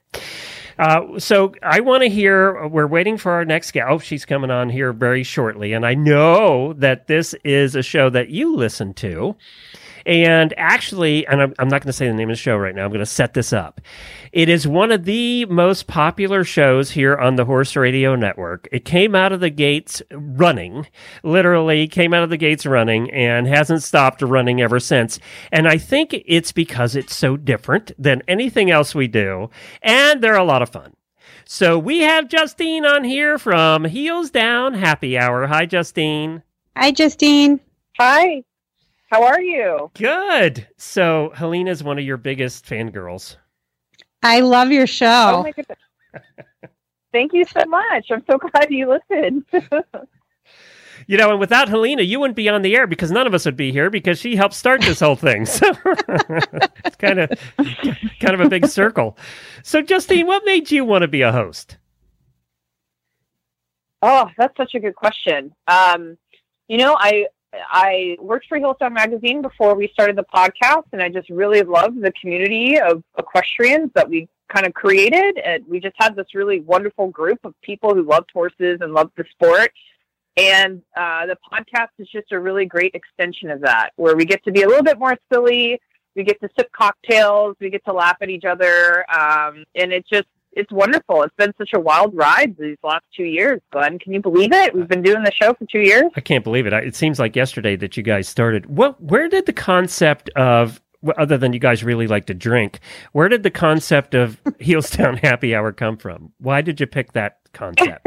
Uh, so I want to hear, we're waiting for our next guest. Oh, she's coming on here very shortly. And I know that this is a show that you listen to. And actually, and I'm, I'm not going to say the name of the show right now, I'm going to set this up. It is one of the most popular shows here on the Horse Radio Network. It came out of the gates running, literally came out of the gates running, and hasn't stopped running ever since. And I think it's because it's so different than anything else we do, and they're a lot of fun. So we have Justine on here from Heels Down Happy Hour. Hi, Justine. Hi, Justine. Hi. How are you? Good. So Helena's one of your biggest fangirls. I love your show. Oh my goodness. Thank you so much. I'm so glad you listened. You know, and without Helena, you wouldn't be on the air, because none of us would be here, because she helped start this whole thing. So it's kind of kind of a big circle. So Justine, what made you want to be a host? Oh, that's such a good question. Um, you know, I I worked for Hillstone Magazine before we started the podcast, and I just really loved the community of equestrians that we kind of created. And we just had this really wonderful group of people who loved horses and loved the sport. And uh, the podcast is just a really great extension of that, where we get to be a little bit more silly. We get to sip cocktails. We get to laugh at each other. Um, and it just, it's wonderful. It's been such a wild ride these last two years, Glenn. Can you believe it? We've been doing the show for two years. I can't believe it. It seems like yesterday that you guys started. What, where did the concept of, other than you guys really like to drink, where did the concept of Heels Down Happy Hour come from? Why did you pick that concept?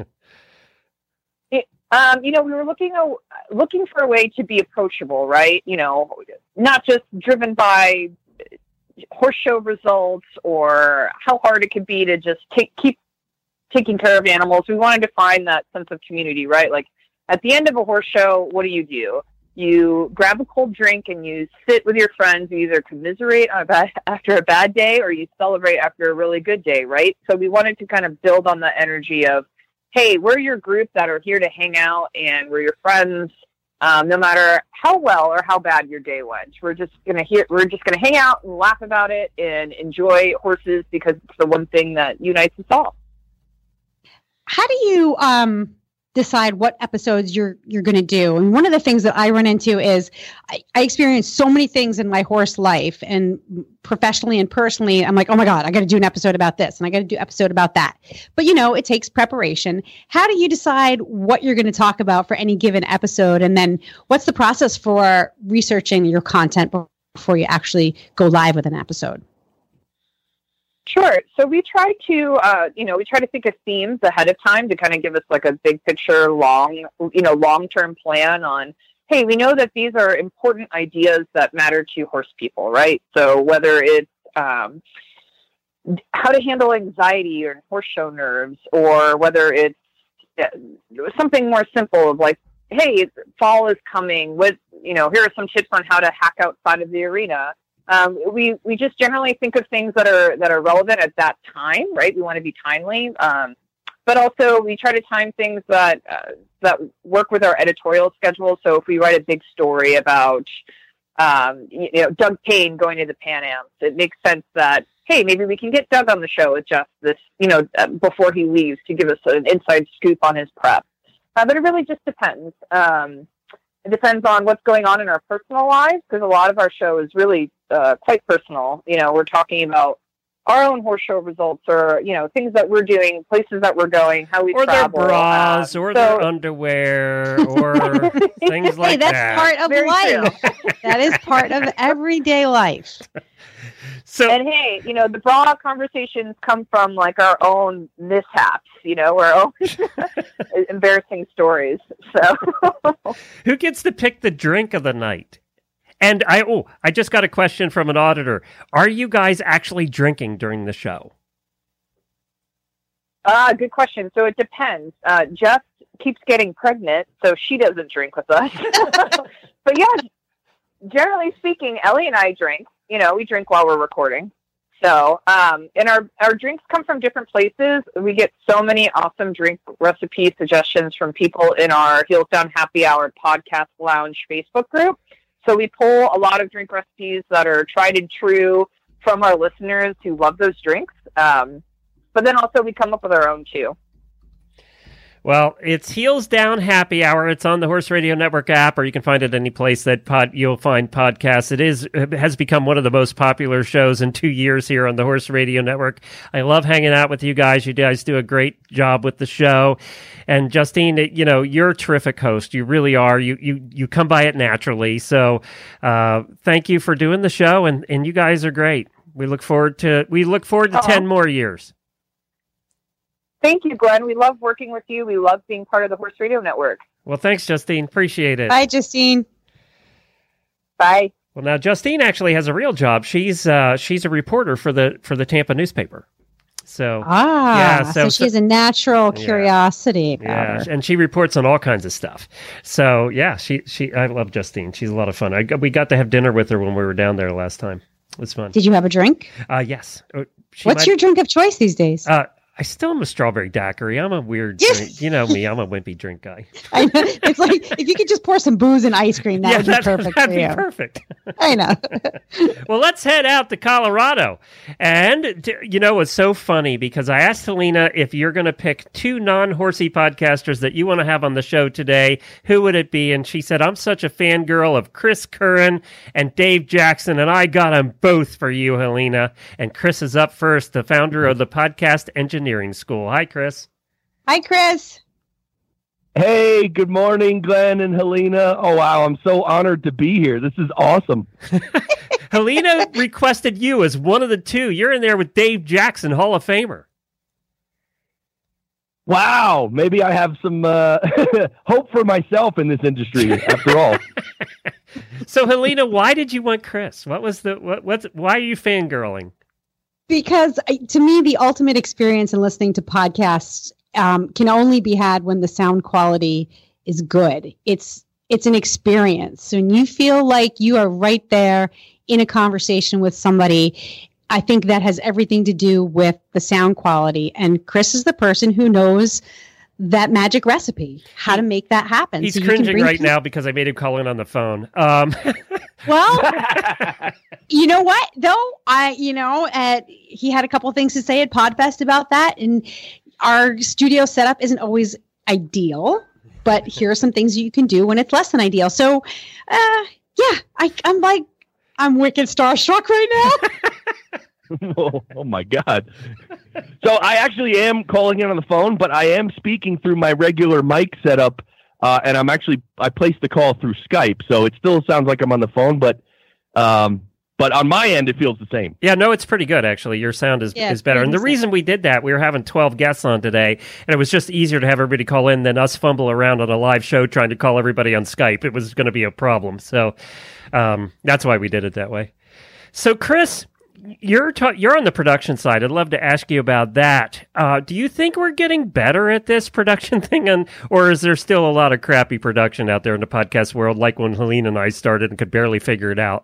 it, um, you know, we were looking, uh, looking for a way to be approachable, right? You know, not just driven by horse show results or how hard it could be to just take, keep taking care of animals. We wanted to find that sense of community, right? Like at the end of a horse show, what do you do? You grab a cold drink and you sit with your friends. You either commiserate on a bad, after a bad day, or you celebrate after a really good day, right? So we wanted to kind of build on the energy of, hey, we're your group that are here to hang out, and we're your friends. Um, no matter how well or how bad your day went, we're just gonna hear. We're just gonna hang out and laugh about it and enjoy horses, because it's the one thing that unites us all. How do you um decide what episodes you're you're going to do? And one of the things that I run into is I, I experience so many things in my horse life, and professionally and personally, I'm like, oh my God, I got to do an episode about this and I got to do an episode about that. But you know, it takes preparation. How do you decide what you're going to talk about for any given episode? And then what's the process for researching your content before you actually go live with an episode? Sure. So we try to, uh, you know, we try to think of themes ahead of time to kind of give us like a big picture, long, you know, long-term plan on, hey, we know that these are important ideas that matter to horse people, right? So whether it's um, how to handle anxiety or horse show nerves, or whether it's uh, something more simple of like, hey, fall is coming. With, you know, here are some tips on how to hack outside of the arena. Um, we, we just generally think of things that are, that are relevant at that time, right? We want to be timely. Um, but also we try to time things that, uh, that work with our editorial schedule. So if we write a big story about, um, you know, Doug Payne going to the Pan Ams, it makes sense that, hey, maybe we can get Doug on the show with just this, you know, uh, before he leaves to give us an inside scoop on his prep. Uh, but it really just depends. Um, It depends on what's going on in our personal lives, because a lot of our show is really uh, quite personal. You know, we're talking about our own horse show results, or, you know, things that we're doing, places that we're going, how we or travel. Or their bras, um, or so... their underwear, or things like hey, that's that. part of Very life. That is part of everyday life. So, and hey, you know, the bra conversations come from like our own mishaps, you know, our own embarrassing stories. So, who gets to pick the drink of the night? And I, oh, I just got a question from an auditor. Are you guys actually drinking during the show? Ah, uh, good question. So it depends. Uh, Jess keeps getting pregnant, so she doesn't drink with us. But yeah, generally speaking, Ellie and I drink. You know, we drink while we're recording. So, um, and our, our drinks come from different places. We get so many awesome drink recipe suggestions from people in our Heels Down Happy Hour Podcast Lounge Facebook group. So we pull a lot of drink recipes that are tried and true from our listeners who love those drinks. Um, but then also we come up with our own too. Well, it's Heels Down Happy Hour. It's on the Horse Radio Network app, or you can find it any place that pod, you'll find podcasts. It is it has become one of the most popular shows in two years here on the Horse Radio Network. I love hanging out with you guys. You guys do a great job with the show. And Justine, you know, you're a terrific host. You really are. You you you come by it naturally. So uh, thank you for doing the show, and, and you guys are great. We look forward to we look forward to uh-huh. ten more years. Thank you, Glenn. We love working with you. We love being part of the Horse Radio Network. Well, thanks, Justine. Appreciate it. Bye, Justine. Bye. Well, now Justine actually has a real job. She's uh, she's a reporter for the for the Tampa newspaper. So ah, yeah, so, so she has a natural yeah, curiosity about yeah, her. And she reports on all kinds of stuff. So yeah, she she I love Justine. She's a lot of fun. I we got to have dinner with her when we were down there last time. It was fun. Did you have a drink? Uh, yes. She What's might, your drink of choice these days? Uh, I still am a strawberry daiquiri. I'm a weird, drink. You know me. I'm a wimpy drink guy. I know. It's like if you could just pour some booze and ice cream, that yeah, would be that, perfect that'd for be you. perfect. I know. Well, let's head out to Colorado. And, you know, it's so funny because I asked Helena if you're going to pick two non-horsey podcasters that you want to have on the show today, who would it be? And she said, I'm such a fangirl of Chris Curran and Dave Jackson, and I got them both for you, Helena. And Chris is up first, the founder of the Podcast Engineering School. Hi, Chris. Hi, Chris. Hey, good morning, Glenn and Helena. Oh, wow, I'm so honored to be here. This is awesome. Helena requested you as one of the two. You're in there with Dave Jackson, Hall of Famer. Wow, maybe I have some uh, hope for myself in this industry, after all. So, Helena, why did you want Chris? What was the what? What's why are you fangirling? Because to me, the ultimate experience in listening to podcasts um, can only be had when the sound quality is good. It's it's an experience. When you feel like you are right there in a conversation with somebody, I think that has everything to do with the sound quality. And Chris is the person who knows that magic recipe, how to make that happen. He's so cringing right people- now because I made him call in on the phone. Um. Well, you know what, though? I, you know, at, he had a couple of things to say at PodFest about that. And our studio setup isn't always ideal, but here are some things you can do when it's less than ideal. So, uh, yeah, I, I'm like, I'm wicked starstruck right now. oh, oh my God. So I actually am calling in on the phone, but I am speaking through my regular mic setup. Uh, and I'm actually, I placed the call through Skype. So it still sounds like I'm on the phone, but, um, but on my end, it feels the same. Yeah, no, it's pretty good, actually. Your sound is, Yeah, is better. And the reason we did that, we were having twelve guests on today, and it was just easier to have everybody call in than us fumble around on a live show trying to call everybody on Skype. It was going to be a problem. So um, that's why we did it that way. So, Chris, you're ta- you're on the production side. I'd love to ask you about that. Uh, do you think we're getting better at this production thing, and, or is there still a lot of crappy production out there in the podcast world, like when Helene and I started and could barely figure it out?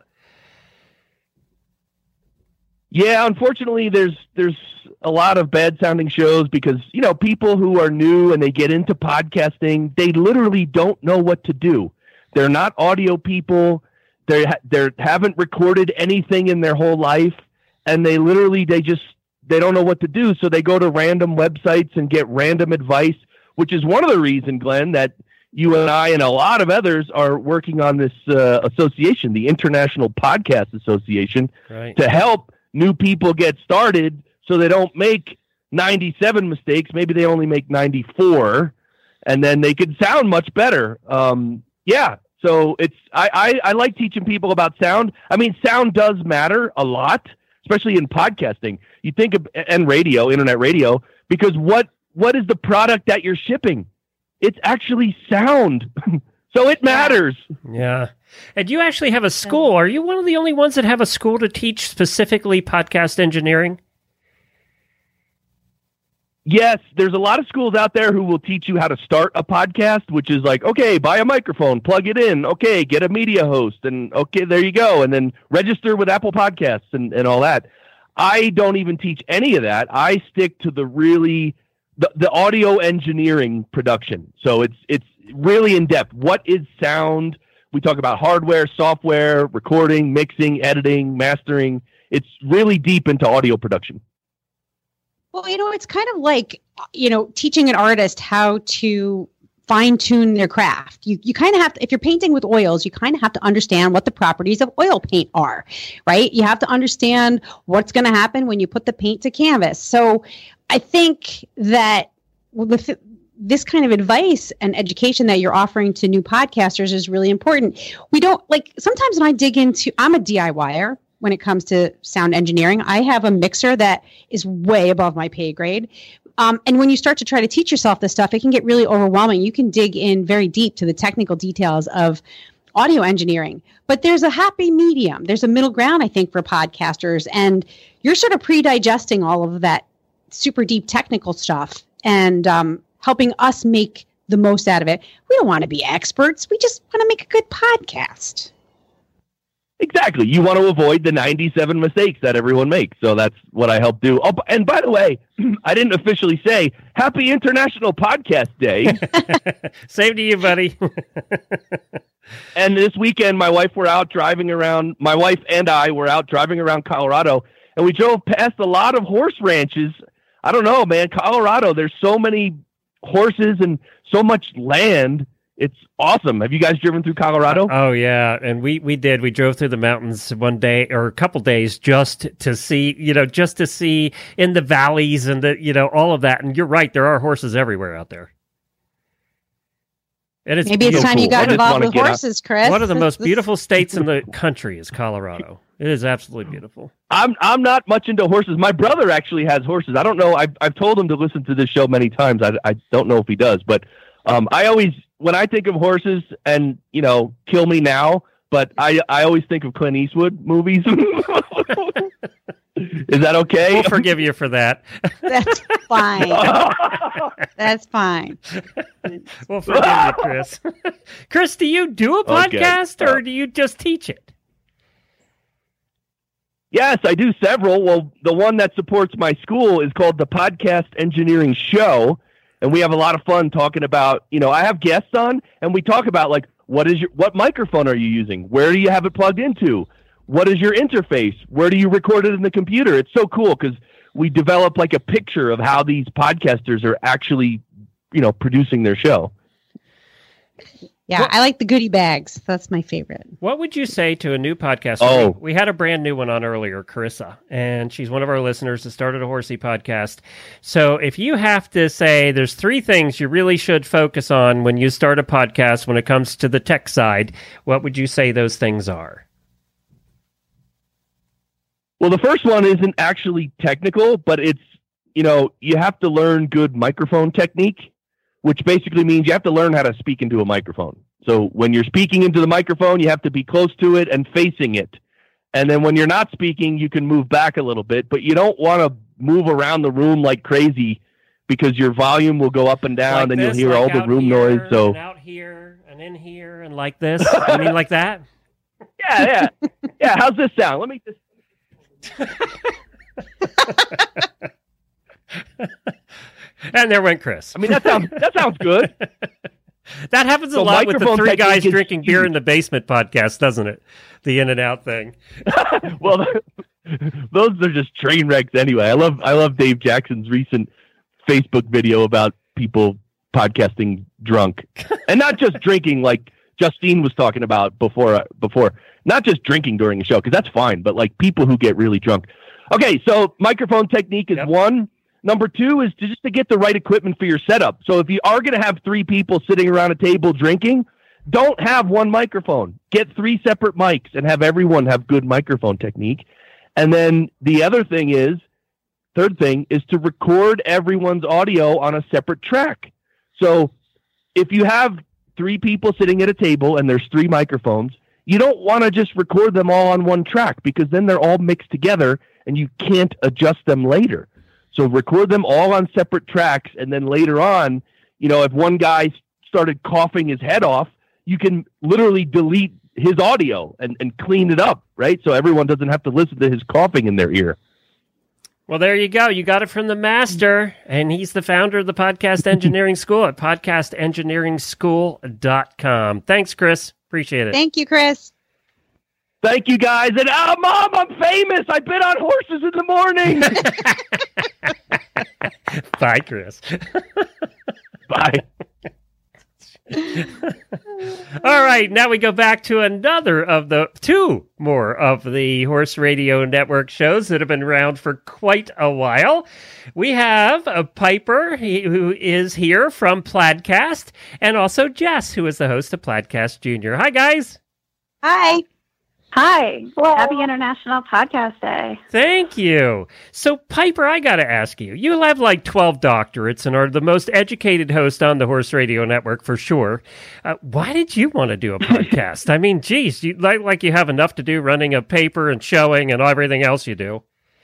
Yeah, unfortunately, there's there's a lot of bad sounding shows because, you know, people who are new and they get into podcasting, they literally don't know what to do. They're not audio people. They they haven't recorded anything in their whole life, and they literally they just they don't know what to do. So they go to random websites and get random advice, which is one of the reasons, Glenn, that you and I and a lot of others are working on this uh, association, the International Podcast Association, right, to help new people get started so they don't make ninety-seven mistakes. Maybe they only make ninety-four, and then they could sound much better. Um, yeah. So it's, I, I, I like teaching people about sound. I mean, sound does matter a lot, especially in podcasting. You think of, and radio, internet radio, because what, what is the product that you're shipping? It's actually sound. So it matters. Yeah. And you actually have a school. Are you one of the only ones that have a school to teach specifically podcast engineering? Yes, there's a lot of schools out there who will teach you how to start a podcast, which is like, okay, buy a microphone, plug it in. Okay, get a media host. And okay, there you go. And then register with Apple Podcasts and, and all that. I don't even teach any of that. I stick to the really, the, the audio engineering production. So it's, it's really in depth. What is sound? We talk about hardware, software, recording, mixing, editing, mastering. It's really deep into audio production. Well, you know, it's kind of like, you know, teaching an artist how to fine tune their craft. You you kind of have to, if you're painting with oils, you kind of have to understand what the properties of oil paint are, right? You have to understand what's going to happen when you put the paint to canvas. So I think that with this kind of advice and education that you're offering to new podcasters is really important. We don't, like, sometimes when I dig into, I'm a D I Y er. When it comes to sound engineering, I have a mixer that is way above my pay grade. Um, and when you start to try to teach yourself this stuff, it can get really overwhelming. You can dig in very deep to the technical details of audio engineering. But there's a happy medium. There's a middle ground, I think, for podcasters. And you're sort of pre-digesting all of that super deep technical stuff and um, helping us make the most out of it. We don't want to be experts. We just want to make a good podcast. Exactly. You want to avoid the ninety-seven mistakes that everyone makes. So that's what I help do. Oh, and by the way, I didn't officially say Happy International Podcast Day. Same to you, buddy. And this weekend, my wife were out driving around. My wife and I were out driving around Colorado, and we drove past a lot of horse ranches. I don't know, man. Colorado, there's so many horses and so much land. It's awesome. Have you guys driven through Colorado? Oh, yeah. And we, we did. We drove through the mountains one day or a couple days just to see, you know, just to see in the valleys and the, you know, all of that. And you're right. There are horses everywhere out there. And it's Maybe it's beautiful. time you got I involved with get out. horses, Chris. One of the most beautiful states in the country is Colorado. It is absolutely beautiful. I'm I'm not much into horses. My brother actually has horses. I don't know. I've, I've told him to listen to this show many times. I, I don't know if he does. But um, I always... when I think of horses, and, you know, kill me now, but I, I always think of Clint Eastwood movies. Is that okay? We'll forgive you for that. That's fine. That's fine. We'll forgive you, Chris. Chris, do you do a podcast Okay. or do you just teach it? Yes, I do several. Well, the one that supports my school is called the Podcast Engineering Show. And we have a lot of fun talking about, you know, I have guests on and we talk about, like, what is your, what microphone are you using? Where do you have it plugged into? What is your interface? Where do you record it in the computer? It's so cool because we develop like a picture of how these podcasters are actually you know, producing their show. Yeah, Well- I like the goodie bags. That's my favorite. What would you say to a new podcaster? Oh. We, we had a brand new one on earlier, Carissa, and she's one of our listeners that started a Horsey podcast. So if you have to say there's three things you really should focus on when you start a podcast when it comes to the tech side, what would you say those things are? Well, the first one isn't actually technical, but it's, you know, you have to learn good microphone technique, which basically means you have to learn how to speak into a microphone. So when you're speaking into the microphone, you have to be close to it and facing it. And then when you're not speaking, you can move back a little bit, but you don't want to move around the room like crazy because your volume will go up and down, Like and this, you'll hear like all the out room here, noise. So and out here and in here and like this. I mean, like that. yeah, yeah, yeah. How's this sound? Let me just. And there went Chris. I mean, that sounds that sounds good. That happens a So lot with the microphone three guys technique is drinking beer huge. in the basement podcast, doesn't it? The in and out thing. Well, those are just train wrecks anyway. I love I love Dave Jackson's recent Facebook video about people podcasting drunk, and not just drinking like Justine was talking about before. Before, not just drinking during the show, because that's fine, but like people who get really drunk. Okay, so microphone technique is Yep. one. Number two is to just to get the right equipment for your setup. So if you are going to have three people sitting around a table drinking, don't have one microphone. Get three separate mics and have everyone have good microphone technique. And then the other thing is, third thing is to record everyone's audio on a separate track. So if you have three people sitting at a table and there's three microphones, you don't want to just record them all on one track because then they're all mixed together and you can't adjust them later. So record them all on separate tracks, and then later on, you know, if one guy started coughing his head off, you can literally delete his audio and, and clean it up, right? So everyone doesn't have to listen to his coughing in their ear. Well, there you go. You got it from the master, and he's the founder of the Podcast Engineering School at podcast engineering school dot com. Thanks, Chris. Appreciate it. Thank you, Chris. Thank you, guys. And, oh, Mom, I'm famous. I've been on Horses in the Morning. Bye, Chris. Bye. All right, now we go back to another of the two more of the Horse Radio Network shows that have been around for quite a while. We have a Piper he, who is here from Pladcast, and also Jess, who is the host of Pladcast Junior. Hi, guys. Hi. Hi. Happy International Podcast Day. Thank you. So, Piper, I got to ask you, you have like twelve doctorates and are the most educated host on the Horse Radio Network for sure. Uh, why did you want to do a podcast? I mean, geez, you like, like you have enough to do running a paper and showing and everything else you do.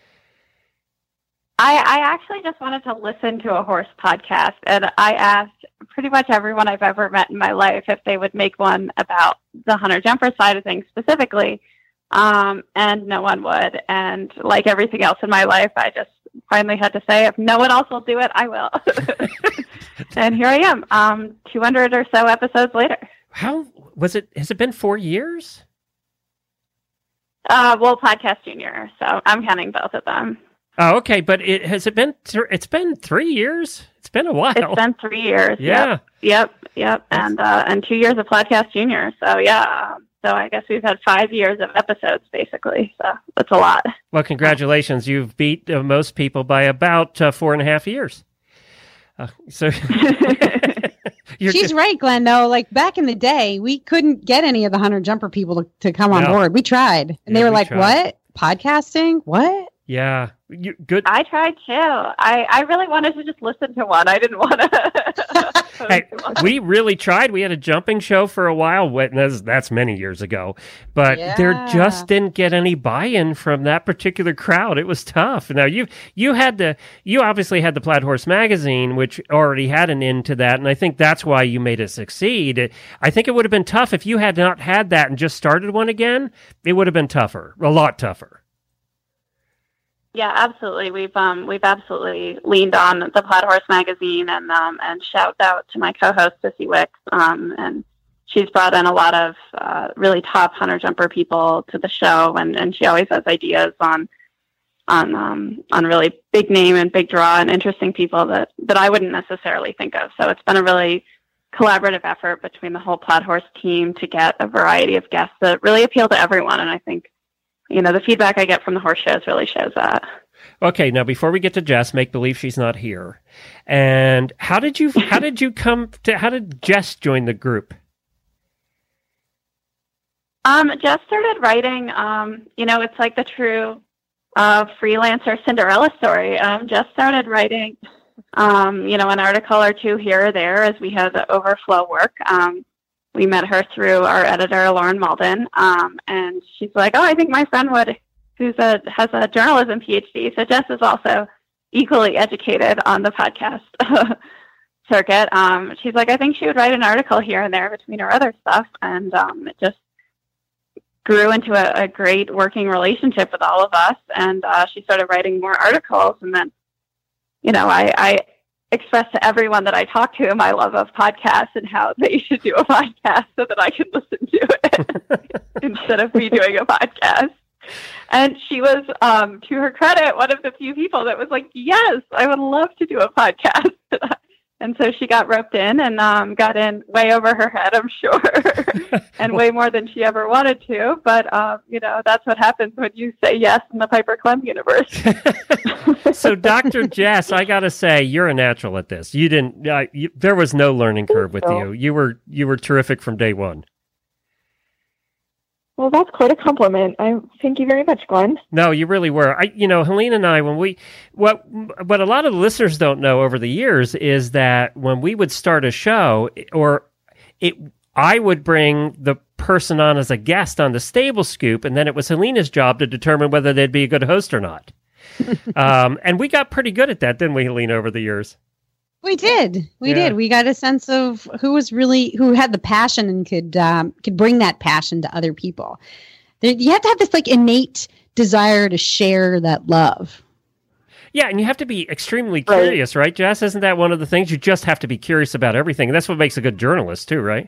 I, I actually just wanted to listen to a horse podcast, and I asked pretty much everyone I've ever met in my life if they would make one about the hunter-jumper side of things specifically, um, and no one would. And like everything else in my life, I just finally had to say, if no one else will do it, I will. And here I am, um, two hundred or so episodes later. How was it? Has it been four years? Uh, well, Podcast Junior, so I'm counting both of them. Oh, okay, but it has it been? Th- it's been three years. It's been a while. It's been three years. Yeah. Yep. Yep. Yep. And uh, and two years of Podcast Junior. So yeah. So I guess we've had five years of episodes basically. So that's a lot. Well, congratulations! You've beat uh, most people by about uh, four and a half years. Uh, so you're She's just- right, Glenn, though. Like back in the day, we couldn't get any of the hunter jumper people to, to come on No. board. We tried. And Yeah, they were we like, tried. what? Podcasting? What? Yeah, you, good. I tried too. I, I really wanted to just listen to one. I didn't want to. Hey, we really tried. We had a jumping show for a while. What- That's, that's many years ago. But there Yeah. just didn't get any buy-in from that particular crowd. It was tough. Now, you you had the you obviously had the Plaid Horse magazine, which already had an end to that, and I think that's why you made it succeed. It- I think it would have been tough if you had not had that and just started one again. It would have been tougher, a lot tougher. Yeah, absolutely. We've um we've absolutely leaned on the Plaid Horse magazine, and um and shout out to my co-host Sissy Wicks. Um and she's brought in a lot of uh, really top hunter jumper people to the show, and, and she always has ideas on on um, on really big name and big draw and interesting people that, that I wouldn't necessarily think of. So it's been a really collaborative effort between the whole Plaid Horse team to get a variety of guests that really appeal to everyone. And I think, you know, the feedback I get from the horse shows really shows that. Okay, now before we get to Jess, make believe she's not here. And how did you how did you come to how did Jess join the group? Um, Jess started writing. Um, you know, it's like the true uh, freelancer Cinderella story. Um, Jess started writing, um, you know, an article or two here or there as we had the overflow work. Um, we met her through our editor Lauren Malden, um, and she's like, "Oh, I think my friend would." Who's a has a journalism PhD. So Jess is also equally educated on the podcast circuit. Um, she's like, I think she would write an article here and there between her other stuff, and um, it just grew into a, a great working relationship with all of us. And uh, she started writing more articles, and then, you know, I, I expressed to everyone that I talked to my love of podcasts and how they should do a podcast so that I could listen to it instead of me doing a podcast. And she was, um, to her credit, one of the few people that was like, yes, I would love to do a podcast. And so she got roped in and um, got in way over her head, I'm sure, and way more than she ever wanted to. But, um, you know, that's what happens when you say yes in the Piper Clem universe. So, Doctor Jess, I got to say, you're a natural at this. You didn't, uh, you, there was no learning curve with you. You were, you were terrific from day one. Well, that's quite a compliment. I thank you very much, Glenn. No, you really were. I, you know, Helene and I, when we, what, what a lot of the listeners don't know over the years is that when we would start a show, or it, I would bring the person on as a guest on the Stable Scoop, and then it was Helene's job to determine whether they'd be a good host or not. um, and we got pretty good at that, didn't we, Helene, over the years? We did. We Yeah. did. We got a sense of who was really, who had the passion and could um, could bring that passion to other people. There, you have to have this like innate desire to share that love. Yeah, and you have to be extremely curious, right, Jess? Isn't that one of the things? You just have to be curious about everything. And that's what makes a good journalist, too, right?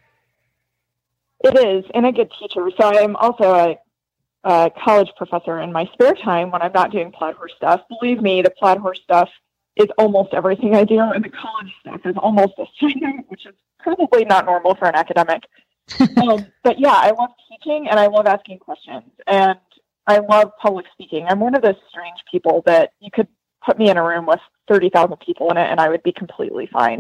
It is, and a good teacher. So I'm also a, a college professor in my spare time when I'm not doing Plaid Horse stuff. Believe me, the Plaid Horse stuff is almost everything I do, and the college stuff is almost a student, which is probably not normal for an academic. um, but yeah, I love teaching, and I love asking questions, and I love public speaking. I'm one of those strange people that you could put me in a room with thirty thousand people in it, and I would be completely fine.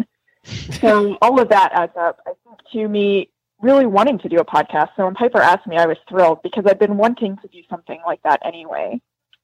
So all of that adds up, I think, to me really wanting to do a podcast. So when Piper asked me, I was thrilled because I've been wanting to do something like that anyway.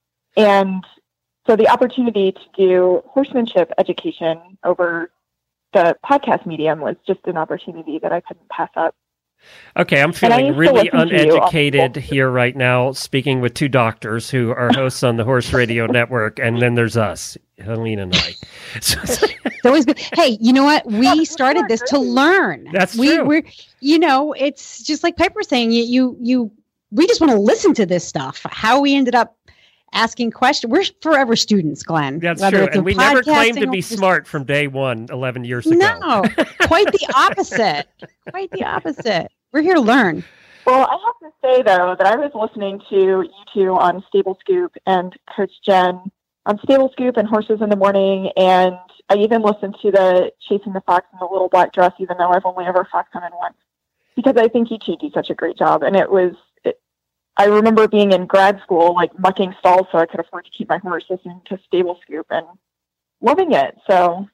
And so the opportunity to do horsemanship education over the podcast medium was just an opportunity that I couldn't pass up. Okay, I'm feeling really uneducated here right now, speaking with two doctors who are hosts on the Horse Radio Network, and then there's us, Helene and I. So, It's always good. Hey, you know what? We started this to learn. That's we, true. We're, you know, it's just like Piper saying, you, you, you, we just want to listen to this stuff. How we ended up asking questions. We're forever students, Glenn. That's Whether true. it's And in we never claimed to podcasting be or just- smart from day one, eleven years ago. No, quite the opposite. Quite the opposite. We're here to learn. Well, I have to say, though, that I was listening to you two on Stable Scoop and Coach Jen on Stable Scoop and Horses in the Morning, and I even listened to the Chasing the Fox in the Little Black Dress, even though I've only ever foxed him in once, because I think you two do such a great job. And it was, it, I remember being in grad school, like mucking stalls so I could afford to keep my horse, listening to Stable Scoop and loving it. So,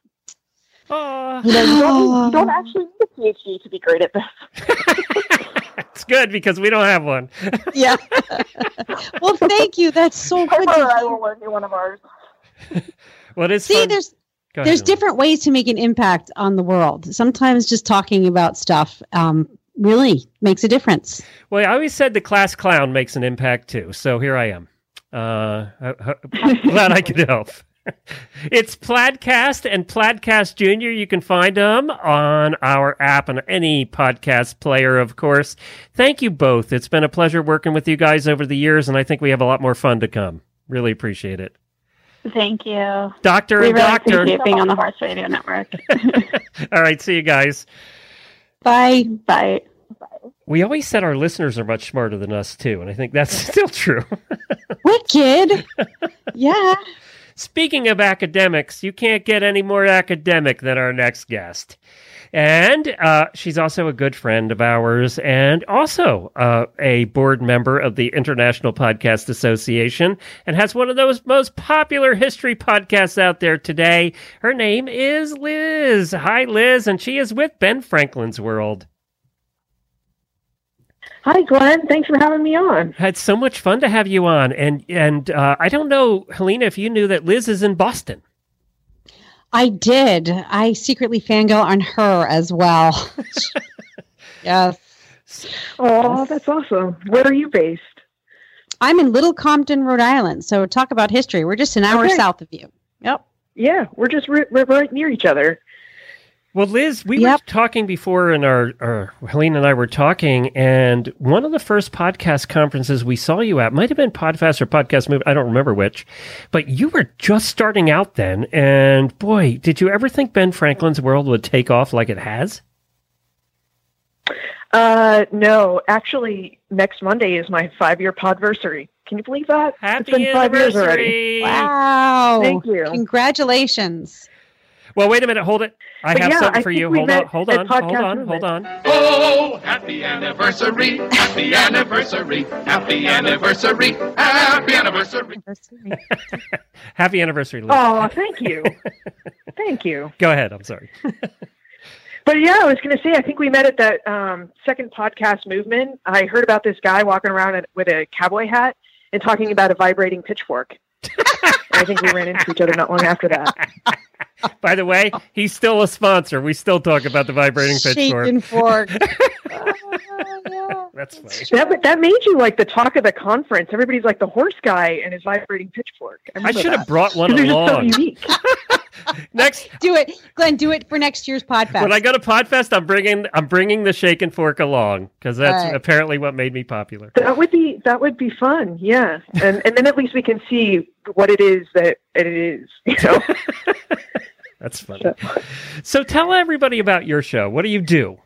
uh, you know, you don't, you don't actually need a PhD to be great at this. It's good because we don't have one. Yeah. Well, thank you. That's so good. Piper, I will learn you one of ours. Well, it's See, fun. there's Go ahead, there's Helene. different ways to make an impact on the world. Sometimes just talking about stuff um, really makes a difference. Well, I always said the class clown makes an impact too, so here I am. Uh, I'm glad I could help. It's Plaidcast and Plaidcast Junior. You can find them on our app and any podcast player, of course. Thank you both. It's been a pleasure working with you guys over the years, and I think we have a lot more fun to come. Really appreciate it. Thank you. Doctor we and really Doctor. appreciate being on the Horse Radio Network. All right, see you guys. Bye. Bye. We always said our listeners are much smarter than us, too, and I think that's still true. Wicked. Yeah. Speaking of academics, you can't get any more academic than our next guest. And uh, she's also a good friend of ours and also uh, a board member of the International Podcast Association and has one of those most popular history podcasts out there today. Her name is Liz. Hi, Liz, and she is with Ben Franklin's World. Hi, Glenn. Thanks for having me on. Had so much fun to have you on. And and uh, I don't know, Helena, if you knew that Liz is in Boston. I did. I secretly fangirl on her as well. Yes. Oh, that's awesome. Where are you based? I'm in Little Compton, Rhode Island. So talk about history. We're just an hour Okay. south of you. Yep. Yeah, we're just ri- we're right near each other. Well, Liz, we Yep. were talking before, and our, our Helena and I were talking, and one of the first podcast conferences we saw you at might have been Podfest or Podcast Move. I don't remember which, but you were just starting out then. And boy, did you ever think Ben Franklin's World would take off like it has? Uh, no, actually, next Monday is my five-year podversary. Can you believe that? Happy it's been five years already. anniversary! Wow. Thank you. Congratulations. Well, wait a minute. Hold it. I But have yeah, something I for think you. we Hold on. met Hold at on. Hold Podcast on. Movement. Hold on. Oh, happy anniversary, happy anniversary, happy anniversary, happy anniversary. Happy anniversary, Liz. Oh, thank you. Thank you. Go ahead. I'm sorry. But yeah, I was going to say, I think we met at that um, second podcast movement. I heard about this guy walking around at, with a cowboy hat and talking about a vibrating pitchfork. And I think we ran into each other not long after that. By the way, he's still a sponsor. We still talk about the vibrating pitchfork. Shaken fork. That's funny. That that made you like the talk of the conference. Everybody's like the horse guy and his vibrating pitchfork. I, I remember should have that. brought one 'Cause they're along. just so unique. Next, Do it. Glenn, do it for next year's podcast. when I go to Podfest, I'm bringing I'm bringing the shaken fork along because that's All right. apparently what made me popular. That would be that would be fun, yeah. And and then at least we can see what it is that it is. You know. That's funny. So tell everybody about your show. What do you do?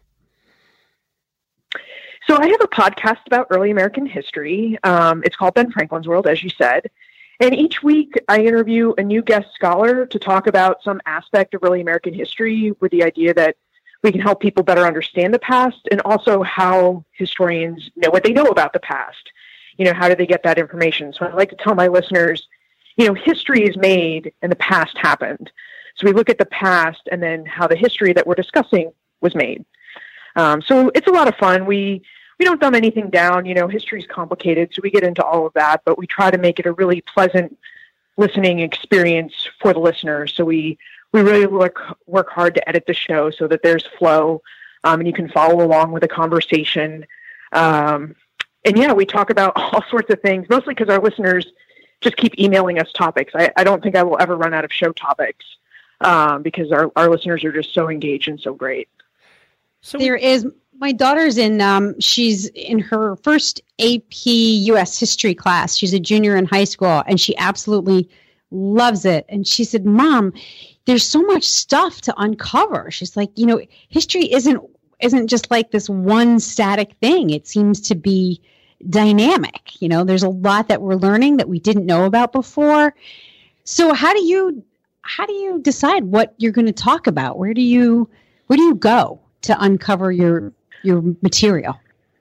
So I have a podcast about early American history. Um, it's called Ben Franklin's World, as you said. And each week I interview a new guest scholar to talk about some aspect of early American history with the idea that we can help people better understand the past and also how historians know what they know about the past. You know, how do they get that information? So I like to tell my listeners, you know, history is made and the past happened. So we look at the past and then how the history that we're discussing was made. Um, so it's a lot of fun. We we don't dumb anything down. You know, history is complicated, so we get into all of that, but we try to make it a really pleasant listening experience for the listeners. So we we really work work hard to edit the show so that there's flow, um, and you can follow along with the conversation. Um, and yeah, we talk about all sorts of things, mostly because our listeners just keep emailing us topics. I, I don't think I will ever run out of show topics um, because our, our listeners are just so engaged and so great. So there is my daughter's in um she's in her first A P U S history class. She's a junior in high school and she absolutely loves it. And she said, "Mom, there's so much stuff to uncover." She's like, you know, history isn't isn't just like this one static thing. It seems to be dynamic. You know, there's a lot that we're learning that we didn't know about before. So how do you how do you decide what you're going to talk about? Where do you where do you go to uncover your your material?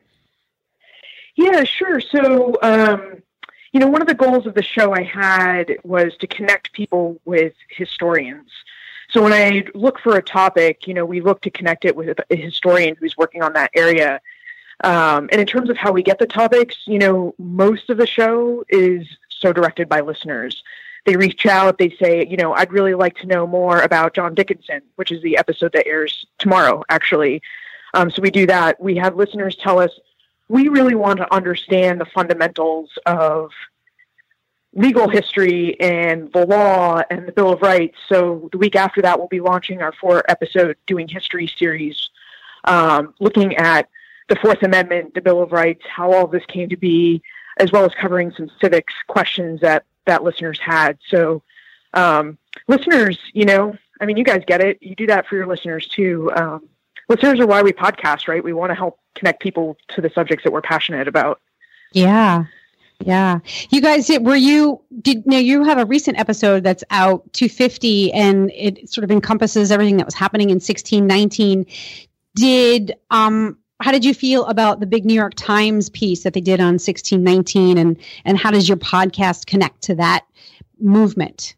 Yeah, sure. So, um, you know, one of the goals of the show I had was to connect people with historians. So when I look for a topic, you know, we look to connect it with a historian who's working on that area. Um, and in terms of how we get the topics, you know, most of the show is so directed by listeners. They reach out, they say, you know, I'd really like to know more about John Dickinson, which is the episode that airs tomorrow, actually. Um, so we do that. We have listeners tell us, we really want to understand the fundamentals of legal history and the law and the Bill of Rights. So the week after that, we'll be launching our four-episode Doing History series, um, looking at the Fourth Amendment, the Bill of Rights, how all this came to be, as well as covering some civics questions that, that listeners had. So um, listeners, you know, I mean, you guys get it. You do that for your listeners, too. Um, listeners are why we podcast, right? We want to help connect people to the subjects that we're passionate about. Yeah. Yeah. You guys, were you, did, now you have a recent episode that's out, two fifty, and it sort of encompasses everything that was happening in sixteen nineteen. Did, um, how did you feel about the big New York Times piece that they did on sixteen nineteen, and, and how does your podcast connect to that movement?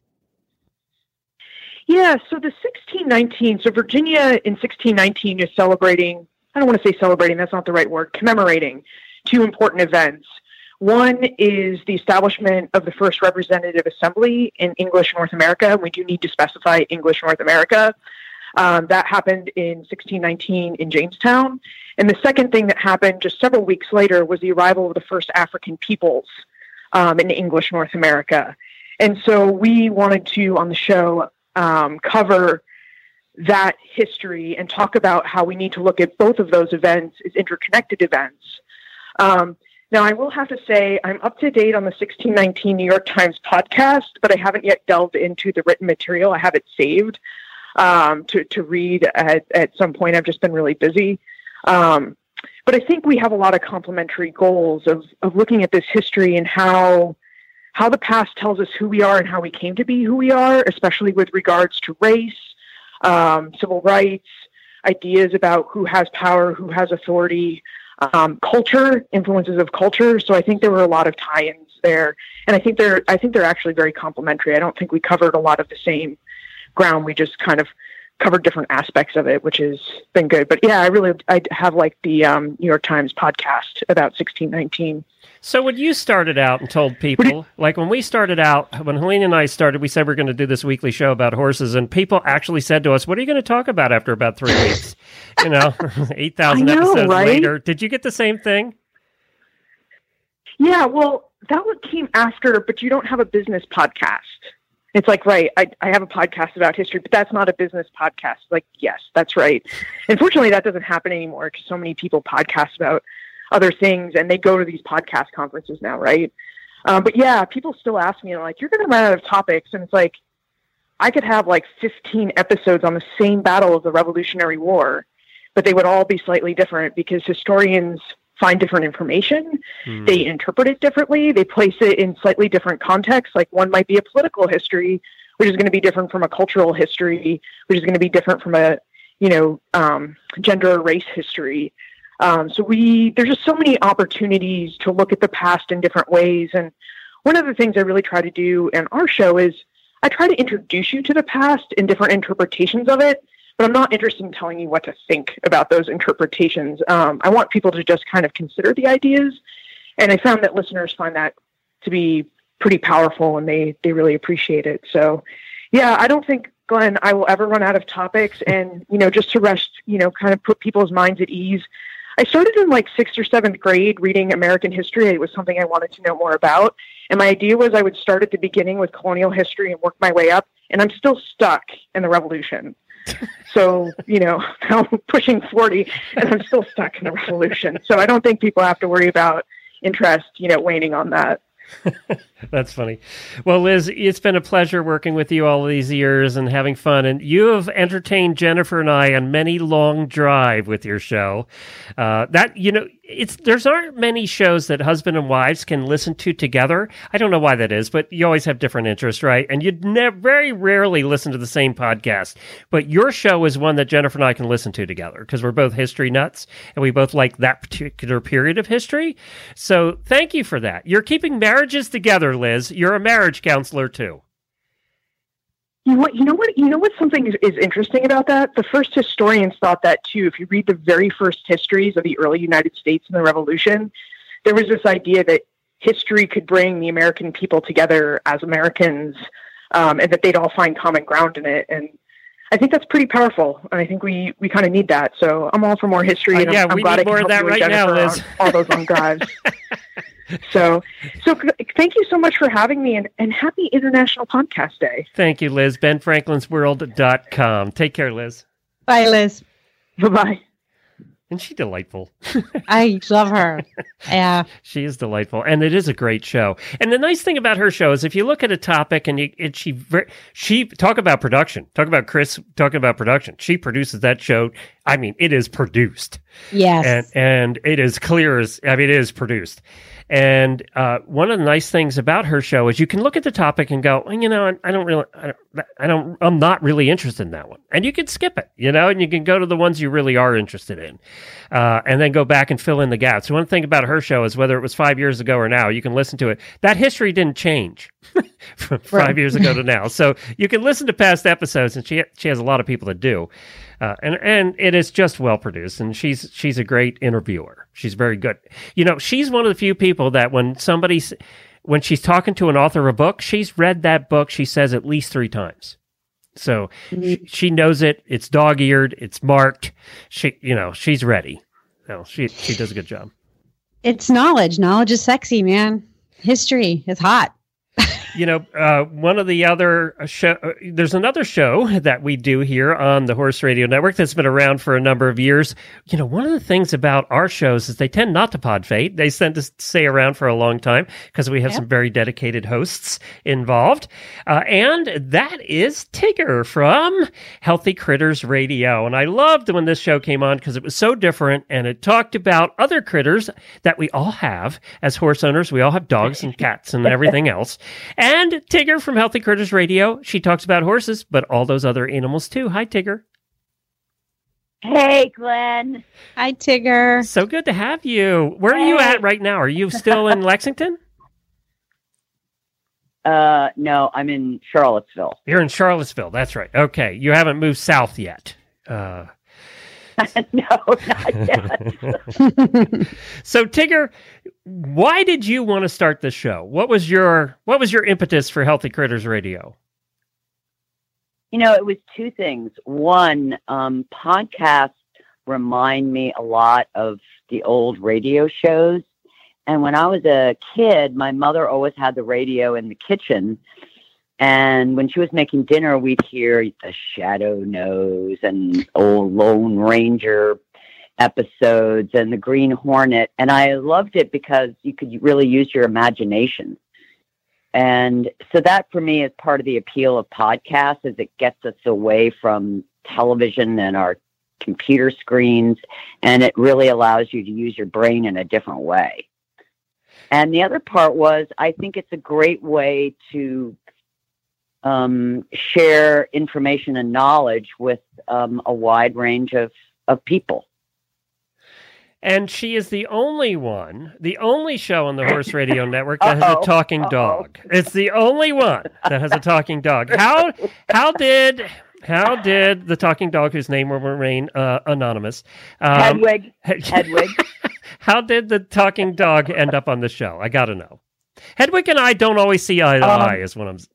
Yeah, so the sixteen nineteen, so Virginia in sixteen nineteen is celebrating, I don't want to say celebrating, that's not the right word, commemorating two important events. One is the establishment of the first representative assembly in English North America. We do need to specify English North America. Um, that happened in sixteen nineteen in Jamestown. And the second thing that happened just several weeks later was the arrival of the first African peoples um, in English North America. And so we wanted to, on the show, um, cover that history and talk about how we need to look at both of those events as interconnected events. Um, Now, I will have to say I'm up to date on the sixteen nineteen New York Times podcast, but I haven't yet delved into the written material. I have it saved um, to, to read at, at some point. I've just been really busy. Um, but I think we have a lot of complementary goals of, of looking at this history and how, how the past tells us who we are and how we came to be who we are, especially with regards to race, um, civil rights, ideas about who has power, who has authority, Um, culture, influences of culture. So I think there were a lot of tie-ins there, and I think they're I think they're actually very complementary. I don't think we covered a lot of the same ground. We just kind of covered different aspects of it, which has been good. But yeah, I really I have like the um, New York Times podcast about sixteen nineteen. So when you started out and told people, like when we started out, when Helene and I started, we said we we're going to do this weekly show about horses, and people actually said to us, what are you going to talk about after about three weeks? You know, eight thousand episodes right? later. Did you get the same thing? Yeah, well, that one came after, but you don't have a business podcast. It's like, right, I, I have a podcast about history, but that's not a business podcast. Like, yes, that's right. Unfortunately, that doesn't happen anymore because so many people podcast about other things, and they go to these podcast conferences now, right? Um, but yeah, people still ask me, like, you're going to run out of topics. And it's like, I could have like fifteen episodes on the same battle of the Revolutionary War, but they would all be slightly different because historians find different information. Mm. They interpret it differently. They place it in slightly different contexts. Like one might be a political history, which is going to be different from a cultural history, which is going to be different from a, you know, um, gender or race history. Um, so we, there's just so many opportunities to look at the past in different ways. And one of the things I really try to do in our show is I try to introduce you to the past in different interpretations of it, but I'm not interested in telling you what to think about those interpretations. Um, I want people to just kind of consider the ideas. And I found that listeners find that to be pretty powerful, and they, they really appreciate it. So yeah, I don't think, Glenn, I will ever run out of topics. And, you know, just to rest, you know, kind of put people's minds at ease, I started in like sixth or seventh grade reading American history. It was something I wanted to know more about. And my idea was I would start at the beginning with colonial history and work my way up. And I'm still stuck in the Revolution. So, you know, I'm pushing forty and I'm still stuck in the Revolution. So I don't think people have to worry about interest, you know, waning on that. That's funny. Well, Liz, it's been a pleasure working with you all these years and having fun. And you have entertained Jennifer and I on many long drive with your show. Uh, that, you know, it's there's aren't many shows that husband and wives can listen to together. I don't know why that is, but you always have different interests, right? And you'd never, very rarely listen to the same podcast. But your show is one that Jennifer and I can listen to together because we're both history nuts and we both like that particular period of history. So thank you for that. You're keeping marriages together, Liz. You're a marriage counselor too. You know what? You know what? You know what? Something is, is interesting about that. The first historians thought that too. If you read the very first histories of the early United States and the Revolution, there was this idea that history could bring the American people together as Americans, um, and that they'd all find common ground in it. And I think that's pretty powerful. And I think we we kind of need that. So I'm all for more history. And uh, yeah, I'm, I'm we glad need I can more help of that you and right now, Jennifer Liz. on all those long drives. So, so thank you so much for having me, and, and happy International Podcast Day. Thank you, Liz. Ben Franklin's World dot com. Take care, Liz. Bye, Liz. Bye-bye. And she's delightful. I love her. Yeah. She is delightful. And it is a great show. And the nice thing about her show is if you look at a topic and, you, and she, she talk about production, talk about Chris talking about production. She produces that show. I mean, it is produced. Yes. And, and it is clear as, I mean, it is produced. And uh, one of the nice things about her show is you can look at the topic and go, well, you know, I, I don't really, I don't, I don't, I'm not really interested in that one. And you can skip it, you know, and you can go to the ones you really are interested in, uh, and then go back and fill in the gaps. One thing about her show is whether it was five years ago or now, you can listen to it. That history didn't change from five Right. years ago to now. So you can listen to past episodes, and she she has a lot of people that do. Uh, and and it is just well produced, and she's she's a great interviewer. She's very good. You know, she's one of the few people that when somebody's when she's talking to an author of a book, she's read that book. She says at least three times, so she, she knows it. It's dog eared. It's marked. She you know she's ready. No, she she does a good job. It's knowledge. Knowledge is sexy, man. History is hot. You know, uh, one of the other show, uh, there's another show that we do here on the Horse Radio Network that's been around for a number of years. You know, one of the things about our shows is they tend not to pod fade. They tend to stay around for a long time because we have Yep. some very dedicated hosts involved. Uh, and that is Tigger from Healthy Critters Radio. And I loved when this show came on because it was so different and it talked about other critters that we all have as horse owners. We all have dogs and cats and everything else. And Tigger from Healthy Critters Radio, she talks about horses, but all those other animals too. Hi, Tigger. Hey, Glenn. Hi, Tigger. So good to have you. Where are you Hey. at right now? Are you still in Lexington? Uh, no, I'm in Charlottesville. You're in Charlottesville. That's right. Okay. You haven't moved south yet. Uh, no, not yet. so Tigger, why did you want to start this show? What was your what was your impetus for Healthy Critters Radio? You know, it was two things. One, um, podcasts remind me a lot of the old radio shows. And when I was a kid, my mother always had the radio in the kitchen. And when she was making dinner, we'd hear the Shadow Nose and old Lone Ranger episodes and the Green Hornet. And I loved it because you could really use your imagination. And so that for me is part of the appeal of podcasts, is it gets us away from television and our computer screens, and it really allows you to use your brain in a different way. And the other part was, I think it's a great way to um, share information and knowledge with um, a wide range of, of people. And she is the only one, the only show on the Horse Radio Network that has Uh-oh. a talking Uh-oh. dog. It's the only one that has a talking dog. How how did how did the talking dog, whose name will remain uh, anonymous, um, Hedwig, Hedwig. how did the talking dog end up on the show? I got to know. Hedwig and I don't always see eye to Um, eye, is what I'm.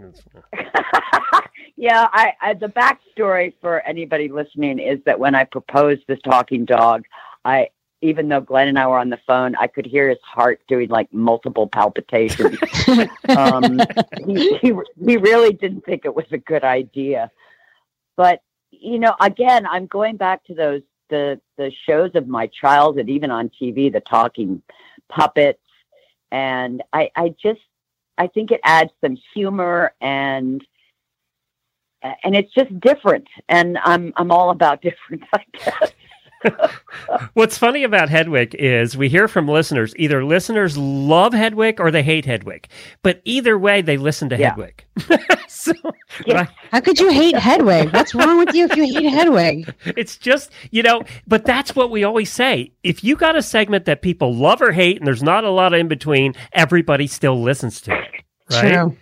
Yeah, I, I the backstory for anybody listening is that when I proposed this talking dog, I even though Glenn and I were on the phone, I could hear his heart doing like multiple palpitations. um, he, he he really didn't think it was a good idea. But you know, again, I'm going back to those the the shows of my childhood, even on T V, the talking puppets, and I I just I think it adds some humor and. And it's just different, and I'm I'm all about different, I guess. What's funny about Hedwig is we hear from listeners, either listeners love Hedwig or they hate Hedwig. But either way, they listen to Yeah. Hedwig. so, Yeah. How could you hate Hedwig? What's wrong with you if you hate Hedwig? It's just, you know, but that's what we always say. If you got a segment that people love or hate and there's not a lot of in between, everybody still listens to it. Right? True.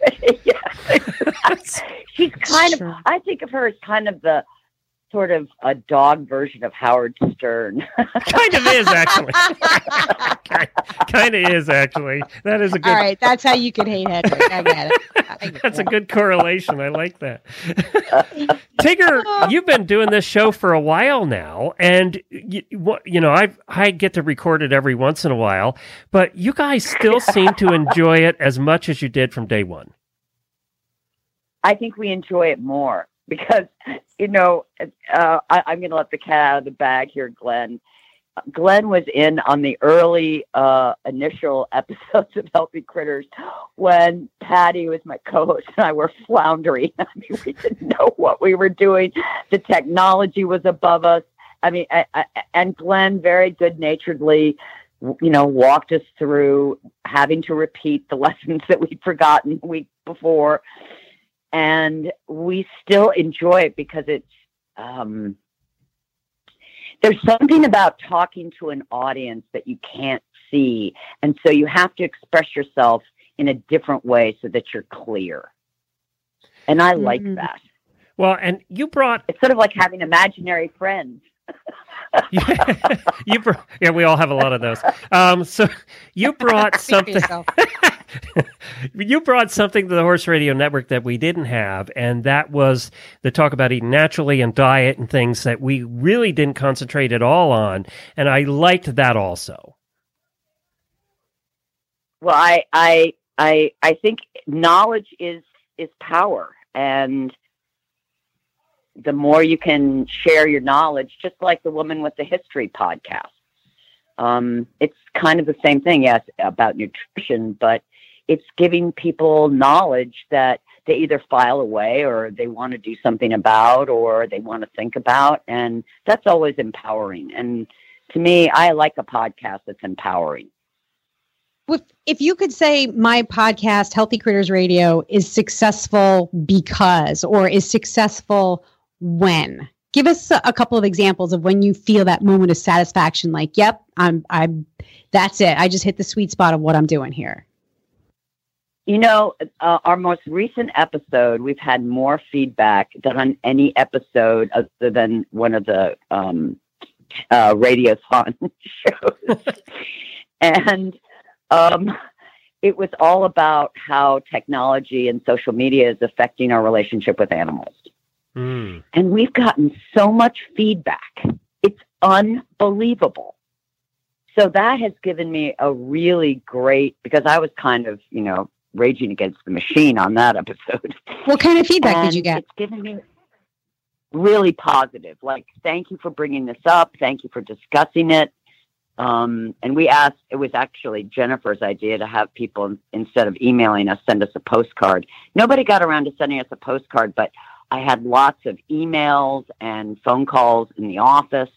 She's kind of, True. I think of her as kind of the sort of a dog version of Howard Stern. Kind of is, actually. kind of is, actually. That is a good. All right, that's how you could hate Hedwig. I get it. I get That's a it. good correlation. I like that. Tigger, you've been doing this show for a while now, and you, you know I I get to record it every once in a while, but you guys still seem to enjoy it as much as you did from day one. I think we enjoy it more because, you know, uh, I, I'm going to let the cat out of the bag here, Glenn. Glenn was in on the early uh, initial episodes of Healthy Critters when Patty was my co-host and I were floundering. I mean, we didn't know what we were doing. The technology was above us. I mean, I, I, and Glenn very good-naturedly, you know, walked us through having to repeat the lessons that we'd forgotten the week before. And we still enjoy it because it's, um, there's something about talking to an audience that you can't see. And so you have to express yourself in a different way so that you're clear. And I like mm-hmm. that. Well, and you brought... It's sort of like having imaginary friends. yeah, you br- yeah, we all have a lot of those. Um, so you brought something... you brought something to the Horse Radio Network that we didn't have, and that was the talk about eating naturally and diet and things that we really didn't concentrate at all on, and I liked that also. Well, I I I I think knowledge is is power, and the more you can share your knowledge, just like the Woman with the History podcast. Um, it's kind of the same thing, yes, about nutrition, but it's giving people knowledge that they either file away or they want to do something about or they want to think about. And that's always empowering. And to me, I like a podcast that's empowering. If, if you could say my podcast, Healthy Critters Radio, is successful because, or is successful when, give us a, a couple of examples of when you feel that moment of satisfaction, like, yep, I'm, I'm, that's it. I just hit the sweet spot of what I'm doing here. You know, uh, our most recent episode, we've had more feedback than on any episode other than one of the um, uh, Radiothon shows. And um, it was all about how technology and social media is affecting our relationship with animals. Mm. And we've gotten so much feedback. It's unbelievable. So that has given me a really great, because I was kind of, you know, raging against the machine on that episode. What kind of feedback and did you get? It's given me really positive. Like, thank you for bringing this up. Thank you for discussing it. Um, and we asked, it was actually Jennifer's idea to have people, instead of emailing us, send us a postcard. Nobody got around to sending us a postcard, but I had lots of emails and phone calls in the office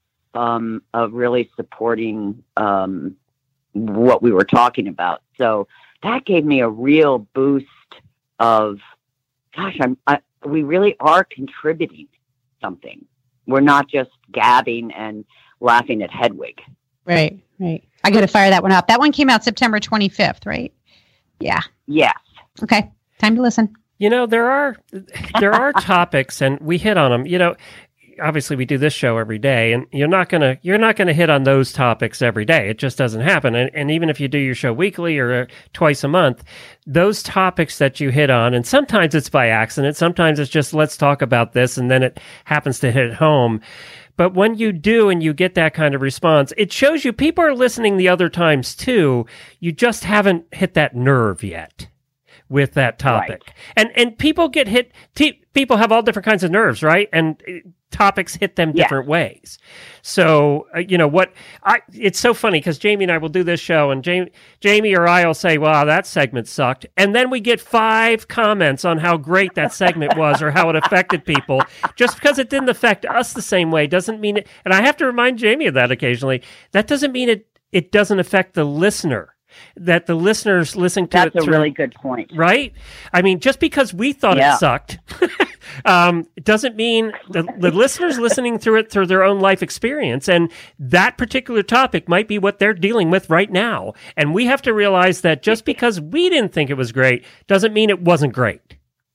um, of really supporting um, what we were talking about. So that gave me a real boost of, gosh, I'm, I, we really are contributing something. We're not just gabbing and laughing at Hedwig. Right, right. I got to fire that one up. That one came out September twenty-fifth, right? Yeah. Yes. Okay. Time to listen. You know, there are there are topics, and we hit on them. You know, obviously we do this show every day, and you're not gonna you're not gonna hit on those topics every day. It just doesn't happen. And, and even if you do your show weekly or uh, twice a month, those topics that you hit on, and sometimes it's by accident, sometimes it's just let's talk about this, and then it happens to hit home. But when you do and you get that kind of response, it shows you people are listening the other times too. You just haven't hit that nerve yet with that topic. Right. And and people get hit, t- people have all different kinds of nerves, right? And uh, topics hit them different yeah. ways. So, uh, you know, what, I it's so funny because Jamie and I will do this show and Jamie, Jamie or I will say, wow, that segment sucked. And then we get five comments on how great that segment was or how it affected people. Just because it didn't affect us the same way doesn't mean it, and I have to remind Jamie of that occasionally, that doesn't mean it, it doesn't affect the listener. That the listeners listening to That's it That's a through, really good point. Right? I mean, just because we thought yeah. it sucked, um, it doesn't mean the, the listeners listening through it through their own life experience. And that particular topic might be what they're dealing with right now. And we have to realize that just because we didn't think it was great doesn't mean it wasn't great.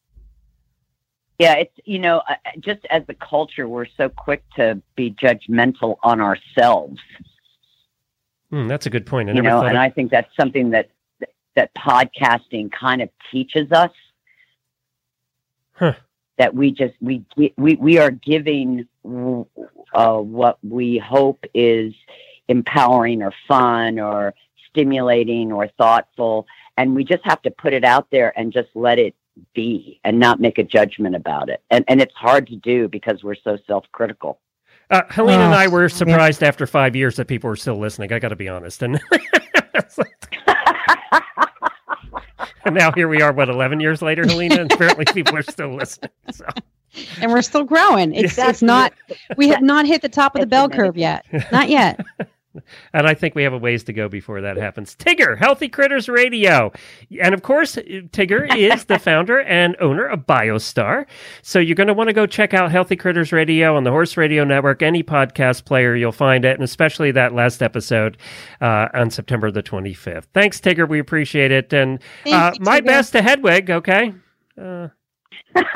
Yeah, it's, you know, just as a culture, we're so quick to be judgmental on ourselves. Mm, that's a good point. I you never know, thought and of... I think that's something that that podcasting kind of teaches us. Huh. That we just we we we are giving uh, what we hope is empowering or fun or stimulating or thoughtful, and we just have to put it out there and just let it be and not make a judgment about it. And and it's hard to do because we're so self-critical. Uh, Helena and Oh, I were surprised after five years that people were still listening. I got to be honest. And, and now here we are, what, eleven years later, Helena? And apparently people are still listening. So. And we're still growing. It's Yeah. it's not. We have not hit the top of the bell curve yet. Not yet. And I think we have a ways to go before that happens. Tigger, Healthy Critters Radio. And of course, Tigger is the founder and owner of BioStar. So you're going to want to go check out Healthy Critters Radio on the Horse Radio Network, any podcast player, you'll find it. And especially that last episode uh, on September the twenty-fifth. Thanks, Tigger. We appreciate it. And uh, Thank you, my Tigger. best to Hedwig, okay? Uh, Yes,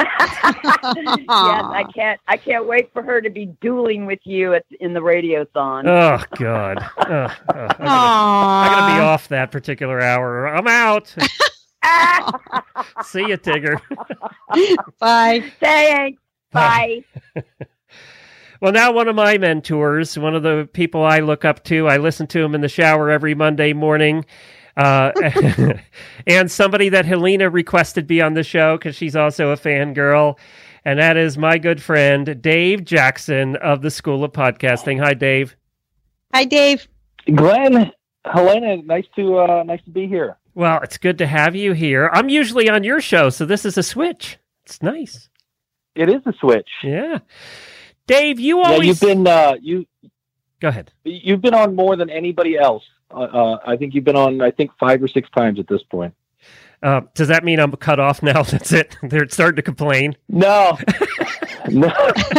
I can't. I can't wait for her to be dueling with you at, in the radiothon. oh, God. Oh, oh, I'm gonna- I'm going to be off that particular hour. I'm out. See you, Tigger. Bye. Thanks. Bye. Well, now one of my mentors, one of the people I look up to, I listen to him in the shower every Monday morning. Uh, and somebody that Helena requested be on the show because she's also a fangirl. And that is my good friend, Dave Jackson of the School of Podcasting. Hi, Dave. Hi, Dave. Glenn, Helena, nice to uh, nice to be here. Well, it's good to have you here. I'm usually on your show, so this is a switch. It's nice. It is a switch. Yeah. Dave, you Yeah, always... you've been uh, you. Go ahead. You've been on more than anybody else. Uh, uh, I think you've been on, I think, five or six times at this point. Uh, does that mean I'm cut off now? That's it? They're starting to complain? No. no.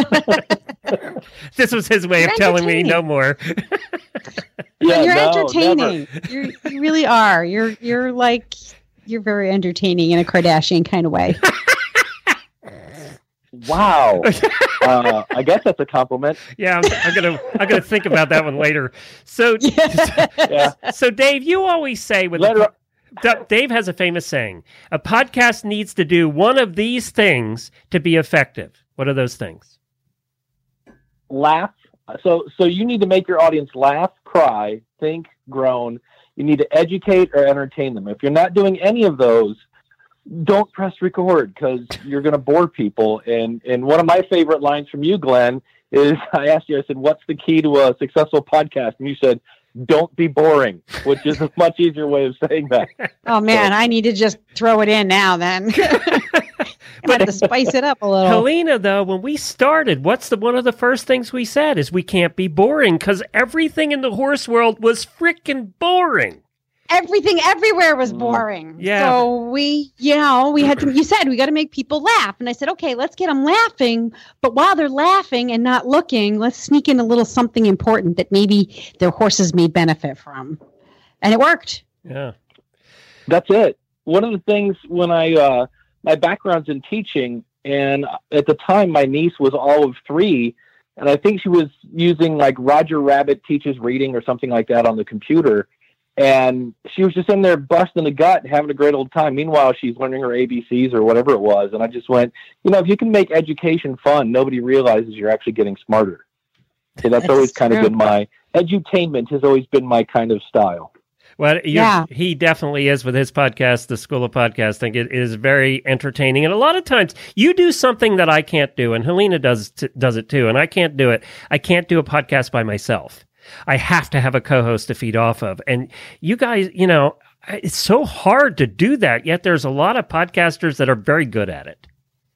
This was his way You're of telling me no entertaining. more. Yeah, you're no, entertaining. You're, you really are. You're you're like you're very entertaining in a Kardashian kind of way. Wow. uh, I guess that's a compliment. Yeah, I'm, I'm gonna I'm gonna think about that one later. So, Yeah. so Dave, you always say with Later- D- Dave has a famous saying: a podcast needs to do one of these things to be effective. What are those things? Laugh. So, so you need to make your audience laugh, cry, think, groan. You need to educate or entertain them. If you're not doing any of those, don't press record because you're going to bore people. And and one of my favorite lines from you, Glenn, is I asked you, I said, what's the key to a successful podcast? And you said, don't be boring, which is a much easier way of saying that. Oh man, I need to just throw it in now. Then I have to spice it up a little. Helena, though, when we started, what's the one of the first things we said is we can't be boring because everything in the horse world was freaking boring. Everything everywhere was boring. Yeah. So we, you know, we had to, you said we got to make people laugh. And I said, okay, let's get them laughing. But while they're laughing and not looking, let's sneak in a little something important that maybe their horses may benefit from. And it worked. Yeah. That's it. One of the things when I, uh, my background's in teaching, and at the time my niece was all of three, and I think she was using like Roger Rabbit Teaches Reading or something like that on the computer. And she was just in there busting the gut and having a great old time. Meanwhile, she's learning her A B Cs or whatever it was. And I just went, you know, if you can make education fun, nobody realizes you're actually getting smarter. So that's, That's always kind true. of been my, edutainment has always been my kind of style. Well, you're, Yeah. he definitely is with his podcast, The School of Podcasting. It is very entertaining. And a lot of times you do something that I can't do, and Helena does t- does it too, and I can't do it. I can't do a podcast by myself. I have to have a co-host to feed off of. And you guys, you know, it's so hard to do that, yet there's a lot of podcasters that are very good at it.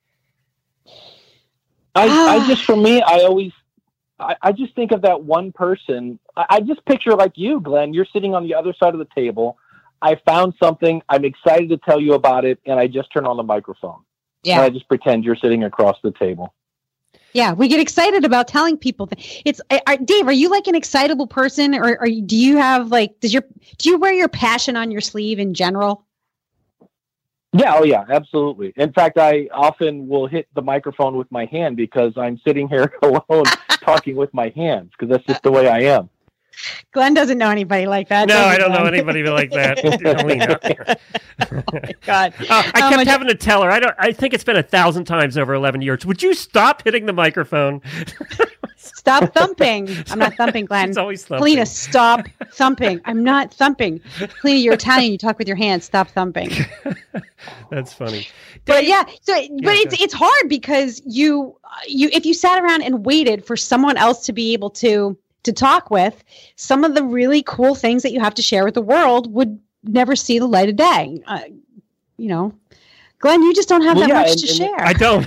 I, I just, for me, I always, I, I just think of that one person. I, I just picture like you, Glenn, you're sitting on the other side of the table. I found something. I'm excited to tell you about it. And I just turn on the microphone. Yeah. And I just pretend you're sitting across the table. Yeah, we get excited about telling people. Th- it's I, I, Dave. Are you like an excitable person, or, or do you have like does your do you wear your passion on your sleeve in general? Yeah, oh yeah, absolutely. In fact, I often will hit the microphone with my hand because I'm sitting here alone talking with my hands because that's just the way I am. Glenn doesn't know anybody like that. No, does he, I don't know Glenn? anybody like that. Helena. Oh my God. Uh, I How kept much- having to tell her. I don't. I think it's been a thousand times over eleven years. Would you stop hitting the microphone? Stop thumping. I'm not thumping, Glenn. She's always thumping. Helena, stop thumping. I'm not thumping. Helena, you're Italian. You talk with your hands. Stop thumping. That's funny. But yeah, so Yeah, but it's it's hard because you you if you sat around and waited for someone else to be able to to talk with, some of the really cool things that you have to share with the world would never see the light of day. Uh, you know, Glenn, you just don't have Well, that yeah, much and- to and- share. I don't.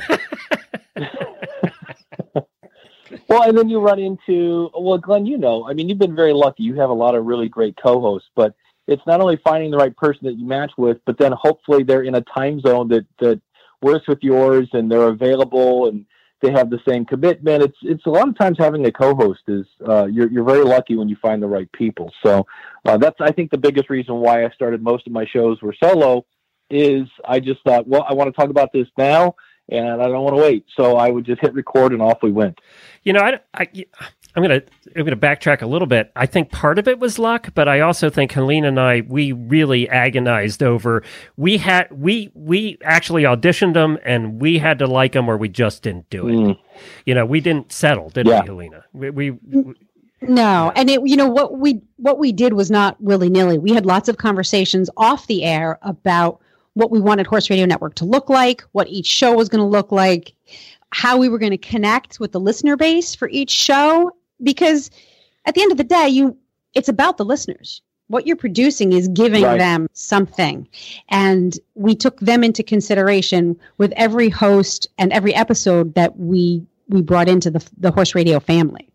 Well, and then you run into, well, Glenn, you know, I mean, you've been very lucky. You have a lot of really great co-hosts, but it's not only finding the right person that you match with, but then hopefully they're in a time zone that, that works with yours and they're available and they have the same commitment. It's, it's a lot of times having a co-host is, uh, you're, you're very lucky when you find the right people. So uh, that's, I think the biggest reason why I started most of my shows were solo is I just thought, well, I want to talk about this now. And I don't want to wait, so I would just hit record, and off we went. You know, I, I, I'm gonna I'm gonna backtrack a little bit. I think part of it was luck, but I also think Helena and I we really agonized over. We had we we actually auditioned them, and we had to like them, or we just didn't do it. Mm. You know, we didn't settle, did Yeah. we, Helena? We, we, we No, and it, you know what we what we did was not willy nilly. We had lots of conversations off the air about what we wanted Horse Radio Network to look like, what each show was going to look like, how we were going to connect with the listener base for each show. Because at the end of the day, you it's about the listeners. What you're producing is giving Right. them something, and we took them into consideration with every host and every episode that we we brought into the the Horse Radio family.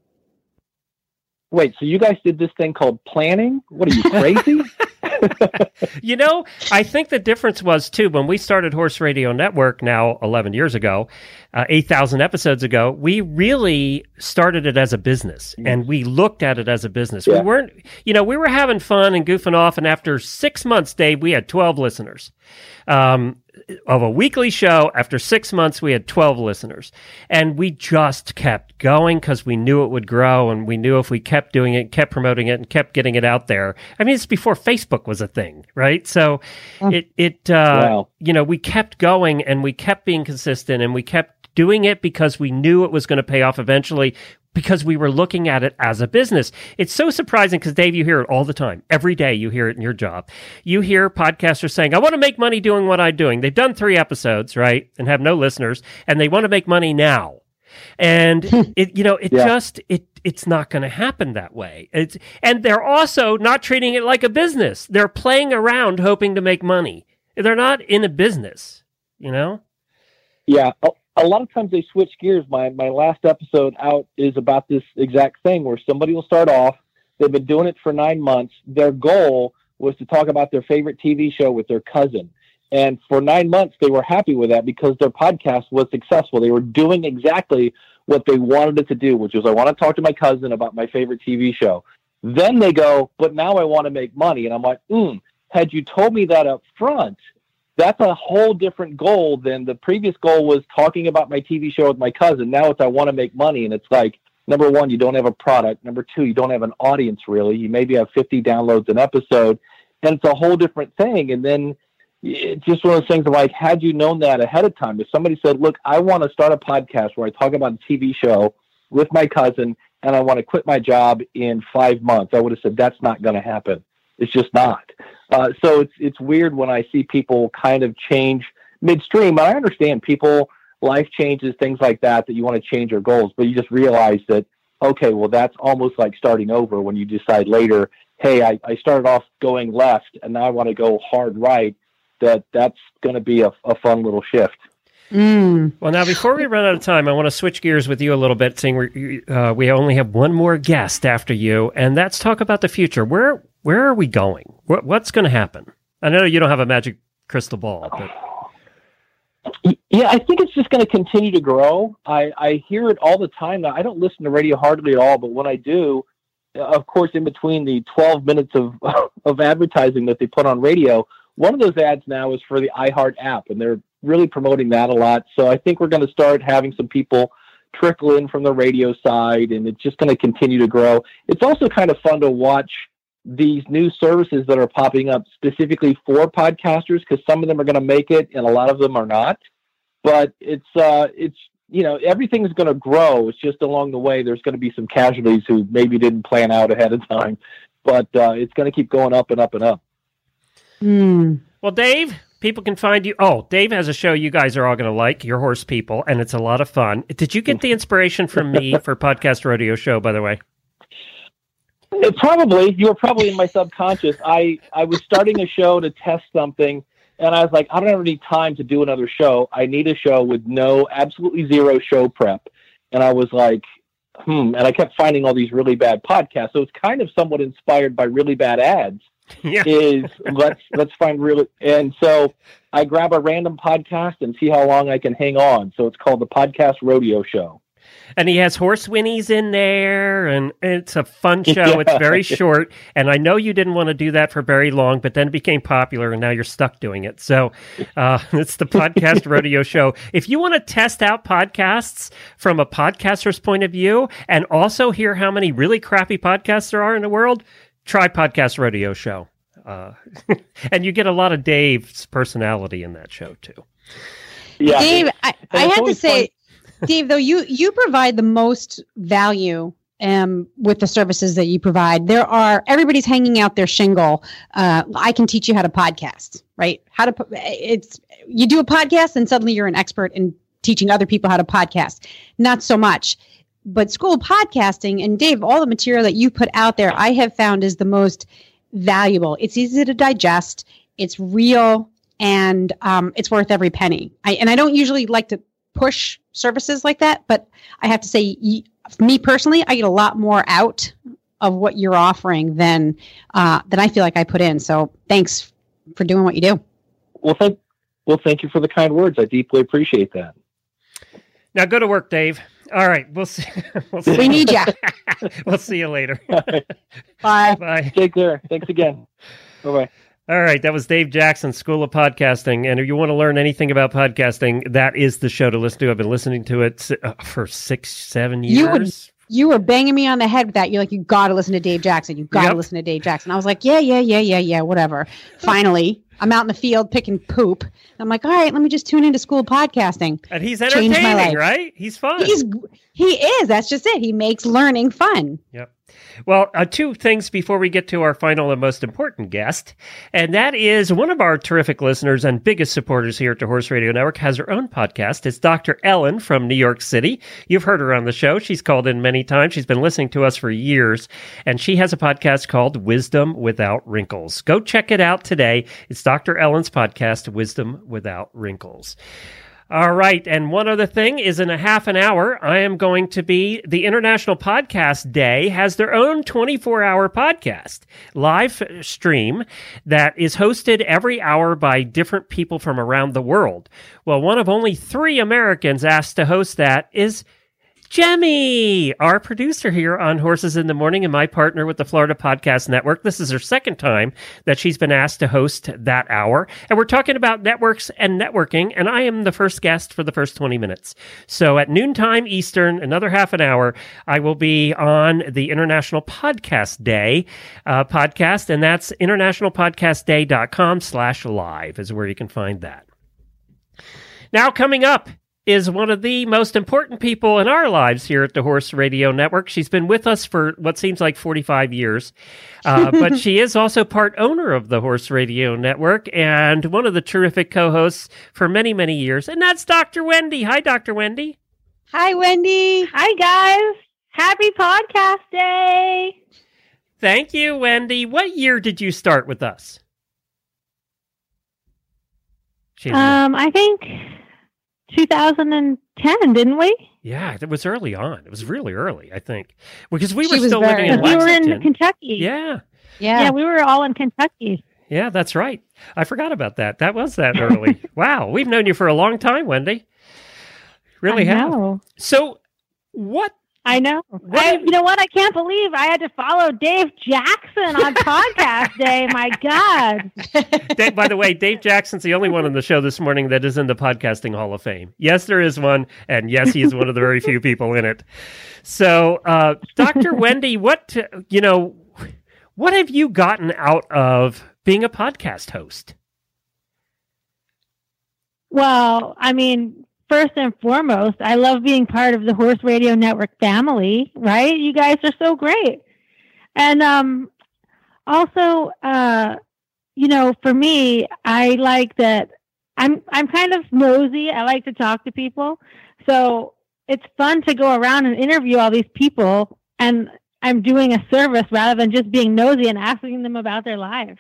Wait, so you guys did this thing called planning? What are you, crazy? You know, I think the difference was, too, when we started Horse Radio Network now eleven years ago, uh, eight thousand episodes ago, we really started it as a business, and we looked at it as a business. Yeah. We weren't, you know, we were having fun and goofing off, and after six months, Dave, we had twelve listeners. Um, of a weekly show, after six months, we had twelve listeners. And we just kept going because we knew it would grow, and we knew if we kept doing it, kept promoting it, and kept getting it out there. I mean, it's before Facebook was a thing, right? So it, it uh, Wow. you know, we kept going, and we kept being consistent, and we kept doing it because we knew it was going to pay off eventually, because we were looking at it as a business. It's so surprising because, Dave, you hear it all the time. Every day you hear it in your job. You hear podcasters saying, I want to make money doing what I'm doing. They've done three episodes, right, and have no listeners, and they want to make money now. And, it, you know, it Yeah. just, it it's not going to happen that way. It's, and they're also not treating it like a business. They're playing around hoping to make money. They're not in a business, you know? Yeah, a, a lot of times they switch gears. My my last episode out is about this exact thing where somebody will start off. They've been doing it for nine months. Their goal was to talk about their favorite T V show with their cousin. And for nine months, they were happy with that because their podcast was successful. They were doing exactly what they wanted it to do, which was, I want to talk to my cousin about my favorite T V show. Then they go, but now I want to make money. And I'm like, mm, had you told me that up front, that's a whole different goal than the previous goal was talking about my T V show with my cousin. Now it's I want to make money. And it's like, number one, you don't have a product. Number two, you don't have an audience, really. You maybe have fifty downloads an episode. And it's a whole different thing. And then it's just one of those things of like, had you known that ahead of time, if somebody said, look, I want to start a podcast where I talk about a T V show with my cousin and I want to quit my job in five months, I would have said, that's not going to happen. It's just not. Uh, so it's it's weird when I see people kind of change midstream. But I understand people, life changes, things like that, that you want to change your goals. But you just realize that, okay, well, that's almost like starting over when you decide later, hey, I, I started off going left and now I want to go hard right. That that's going to be a, a fun little shift. Mm. Well, now, before we run out of time, I want to switch gears with you a little bit, seeing we uh, we only have one more guest after you, and that's talk about the future. Where where are we going? What, what's going to happen? I know you don't have a magic crystal ball, but... Yeah, I think it's just going to continue to grow. I, I hear it all the time. Now, I don't listen to radio hardly at all, but when I do, of course, in between the twelve minutes of of advertising that they put on radio, one of those ads now is for the iHeart app, and they're really promoting that a lot. So I think we're going to start having some people trickle in from the radio side, and it's just going to continue to grow. It's also kind of fun to watch these new services that are popping up specifically for podcasters, because some of them are going to make it and a lot of them are not. But it's uh, it's you know, everything's going to grow. It's just along the way, there's going to be some casualties who maybe didn't plan out ahead of time, but uh, it's going to keep going up and up and up. Mm. Well, Dave, people can find you. Oh, Dave has a show you guys are all going to like, Your Horse People, and it's a lot of fun. Did you get the inspiration from me for Podcast Rodeo Show, by the way? It probably, you were probably in my subconscious. I, I was starting a show to test something, and I was like, I don't have any time to do another show. I need a show with no, absolutely zero show prep. And I was like, hmm. And I kept finding all these really bad podcasts. So it's kind of somewhat inspired by really bad ads. Yeah. Is let's let's find really. And so I grab a random podcast and see how long I can hang on. So it's called the Podcast Rodeo Show. And he has horse whinnies in there, and it's a fun show. Yeah. It's very short, and I know you didn't want to do that for very long, but then it became popular, and now you're stuck doing it. So uh, it's the Podcast Rodeo Show. If you want to test out podcasts from a podcaster's point of view and also hear how many really crappy podcasts there are in the world, try Podcast Rodeo Show. Uh, and you get a lot of Dave's personality in that show, too. Yeah. Dave, I, I it's had to always say, Dave, though, you, you provide the most value um, with the services that you provide. There are, everybody's hanging out their shingle. Uh, I can teach you how to podcast, right? How to, it's, you do a podcast and suddenly you're an expert in teaching other people how to podcast. Not so much. But school podcasting, and Dave, all the material that you put out there, I have found is the most valuable. It's easy to digest. It's real, and um, it's worth every penny. I, and I don't usually like to push services like that, but I have to say, y- me personally, I get a lot more out of what you're offering than uh, than I feel like I put in. So thanks for doing what you do. Well, thank well, thank you for the kind words. I deeply appreciate that. Now go to work, Dave. All right, we'll see. We'll see. We need ya. We'll see you later. Bye. Bye. Take care. Thanks again. Bye-bye. All right, that was Dave Jackson, School of Podcasting. And if you want to learn anything about podcasting, that is the show to listen to. I've been listening to it uh, for six, seven years. You would, you were banging me on the head with that. You're like, you got to listen to Dave Jackson. You got to Yep. listen to Dave Jackson. I was like, yeah, yeah, yeah, yeah, yeah, whatever. Finally, I'm out in the field picking poop. I'm like, all right, let me just tune into School of Podcasting. And he's Changed my entertaining, life. right? He's fun. He's he is. That's just it. He makes learning fun. Yep. Well, uh, two things before we get to our final and most important guest, and that is one of our terrific listeners and biggest supporters here at the Horse Radio Network has her own podcast. It's Doctor Ellen from New York City. You've heard her on the show. She's called in many times. She's been listening to us for years, and she has a podcast called Wisdom Without Wrinkles. Go check it out today. It's Doctor Ellen's podcast, Wisdom Without Wrinkles. All right, and one other thing is in a half an hour, I am going to be, the International Podcast Day has their own twenty-four hour podcast, live stream, that is hosted every hour by different people from around the world. Well, one of only three Americans asked to host that is Jemmy, our producer here on Horses in the Morning and my partner with the Florida Podcast Network. This is her second time that she's been asked to host that hour. And we're talking about networks and networking, and I am the first guest for the first twenty minutes. So at noontime Eastern, another half an hour, I will be on the International Podcast Day uh, podcast, and that's internationalpodcastday.com slash live is where you can find that. Now coming up is one of the most important people in our lives here at the Horse Radio Network. She's been with us for what seems like forty-five years, uh, but she is also part owner of the Horse Radio Network and one of the terrific co-hosts for many, many years, and that's Doctor Wendy. Hi, Doctor Wendy. Hi, Wendy. Hi, guys. Happy Podcast Day. Thank you, Wendy. What year did you start with us? She's Um, I think two thousand ten, didn't we? Yeah, it was early on. It was really early, I think, because we She were was still very living in We were Lexington. in Kentucky. Yeah, Yeah. Yeah, we were all in Kentucky. yeah, that's right. I forgot about that. That was that early. Wow, we've known you for a long time, Wendy. Really I have. know. So, what? I know. I, you know what? I can't believe I had to follow Dave Jackson on Podcast Day. My God. Dave, by the way, Dave Jackson's the only one on the show this morning that is in the Podcasting Hall of Fame. Yes, there is one, and yes, he is one of the very few people in it. So, uh, Doctor Wendy, what you know, what have you gotten out of being a podcast host? Well, I mean, first and foremost, I love being part of the Horse Radio Network family, right? You guys are so great. And um, also, uh, you know, for me, I like that I'm I'm kind of nosy. I like to talk to people. So it's fun to go around and interview all these people, and I'm doing a service rather than just being nosy and asking them about their lives.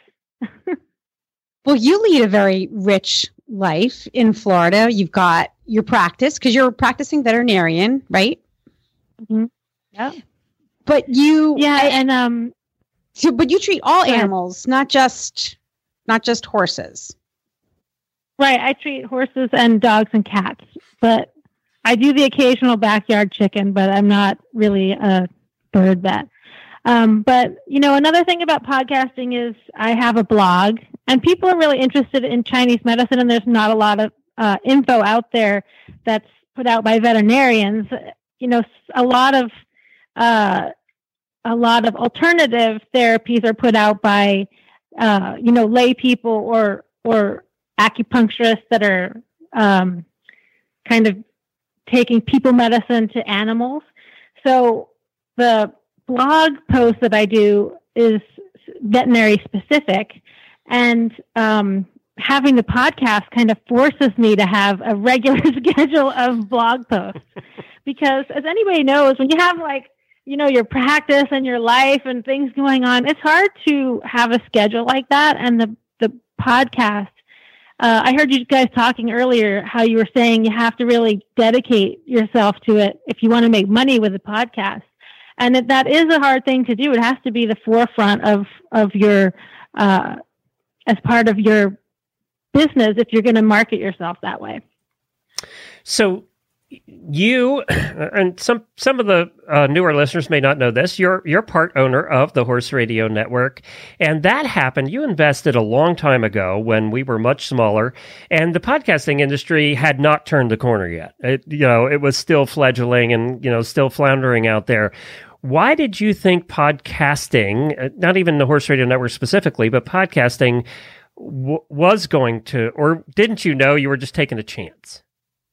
Well, you lead a very rich life in Florida. You've got your practice because you're a practicing veterinarian, right? Mm-hmm. Yeah. But you, yeah, and um, so but you treat all animals, not just not just horses. Right. I treat horses and dogs and cats, but I do the occasional backyard chicken, but I'm not really a bird vet. Um, but, you know, another thing about podcasting is I have a blog, and people are really interested in Chinese medicine, and there's not a lot of uh, info out there that's put out by veterinarians. You know, a lot of uh, a lot of alternative therapies are put out by, uh, you know, lay people or or acupuncturists that are um, kind of taking people medicine to animals. So the blog post that I do is veterinary specific, and um, having the podcast kind of forces me to have a regular schedule of blog posts because, as anybody knows, when you have like, you know, your practice and your life and things going on, it's hard to have a schedule like that. And the, the podcast, uh, I heard you guys talking earlier how you were saying you have to really dedicate yourself to it if you want to make money with a podcast. And that, that is a hard thing to do. It has to be the forefront of, of your, uh, as part of your business if you're going to market yourself that way. So you, and some, some of the uh, newer listeners may not know this, you're, you're part owner of the Horse Radio Network. And that happened, you invested a long time ago when we were much smaller, and the podcasting industry had not turned the corner yet. It, you know, it was still fledgling and, you know, still floundering out there. Why did you think podcasting, not even the Horse Radio Network specifically, but podcasting w- was going to, or didn't you know you were just taking a chance?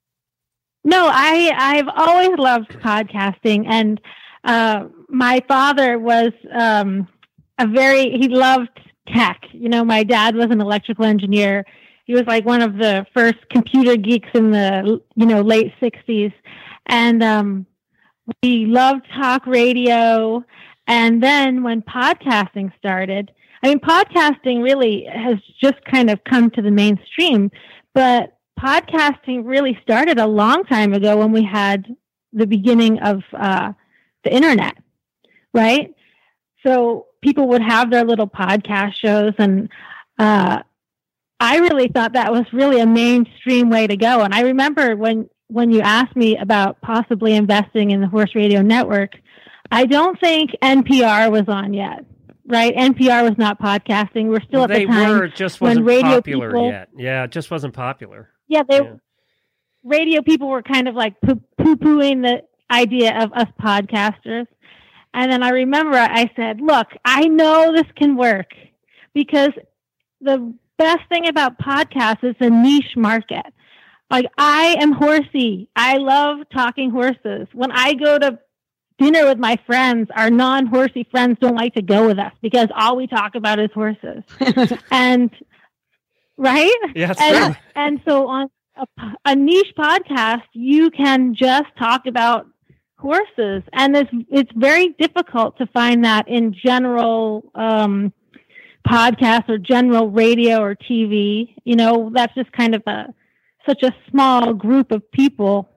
No, I, I've always loved podcasting, and uh, my father was um, a very, he loved tech. You know, my dad was an electrical engineer. He was like one of the first computer geeks in the, you know, late sixties. And um, we loved talk radio. And then when podcasting started, I mean, podcasting really has just kind of come to the mainstream, but podcasting really started a long time ago when we had the beginning of uh, the internet, right? So people would have their little podcast shows, and uh, I really thought that was really a mainstream way to go. And I remember when, when you asked me about possibly investing in the Horse Radio Network, I don't think N P R was on yet, right? N P R was not podcasting. We're still at they the time were, it just wasn't when radio popular people, yet. Yeah, it just wasn't popular. Yeah, they Yeah. radio people were kind of like poo- poo-pooing the idea of us podcasters. And then I remember I said, look, I know this can work because the best thing about podcasts is a niche market. Like, I am horsey. I love talking horses. When I go to dinner with my friends, our non-horsey friends don't like to go with us because all we talk about is horses. and right? Yeah, that's and, true. and so on a, a niche podcast, you can just talk about horses, and it's it's very difficult to find that in general um, podcasts or general radio or T V. You know, that's just kind of a such a small group of people.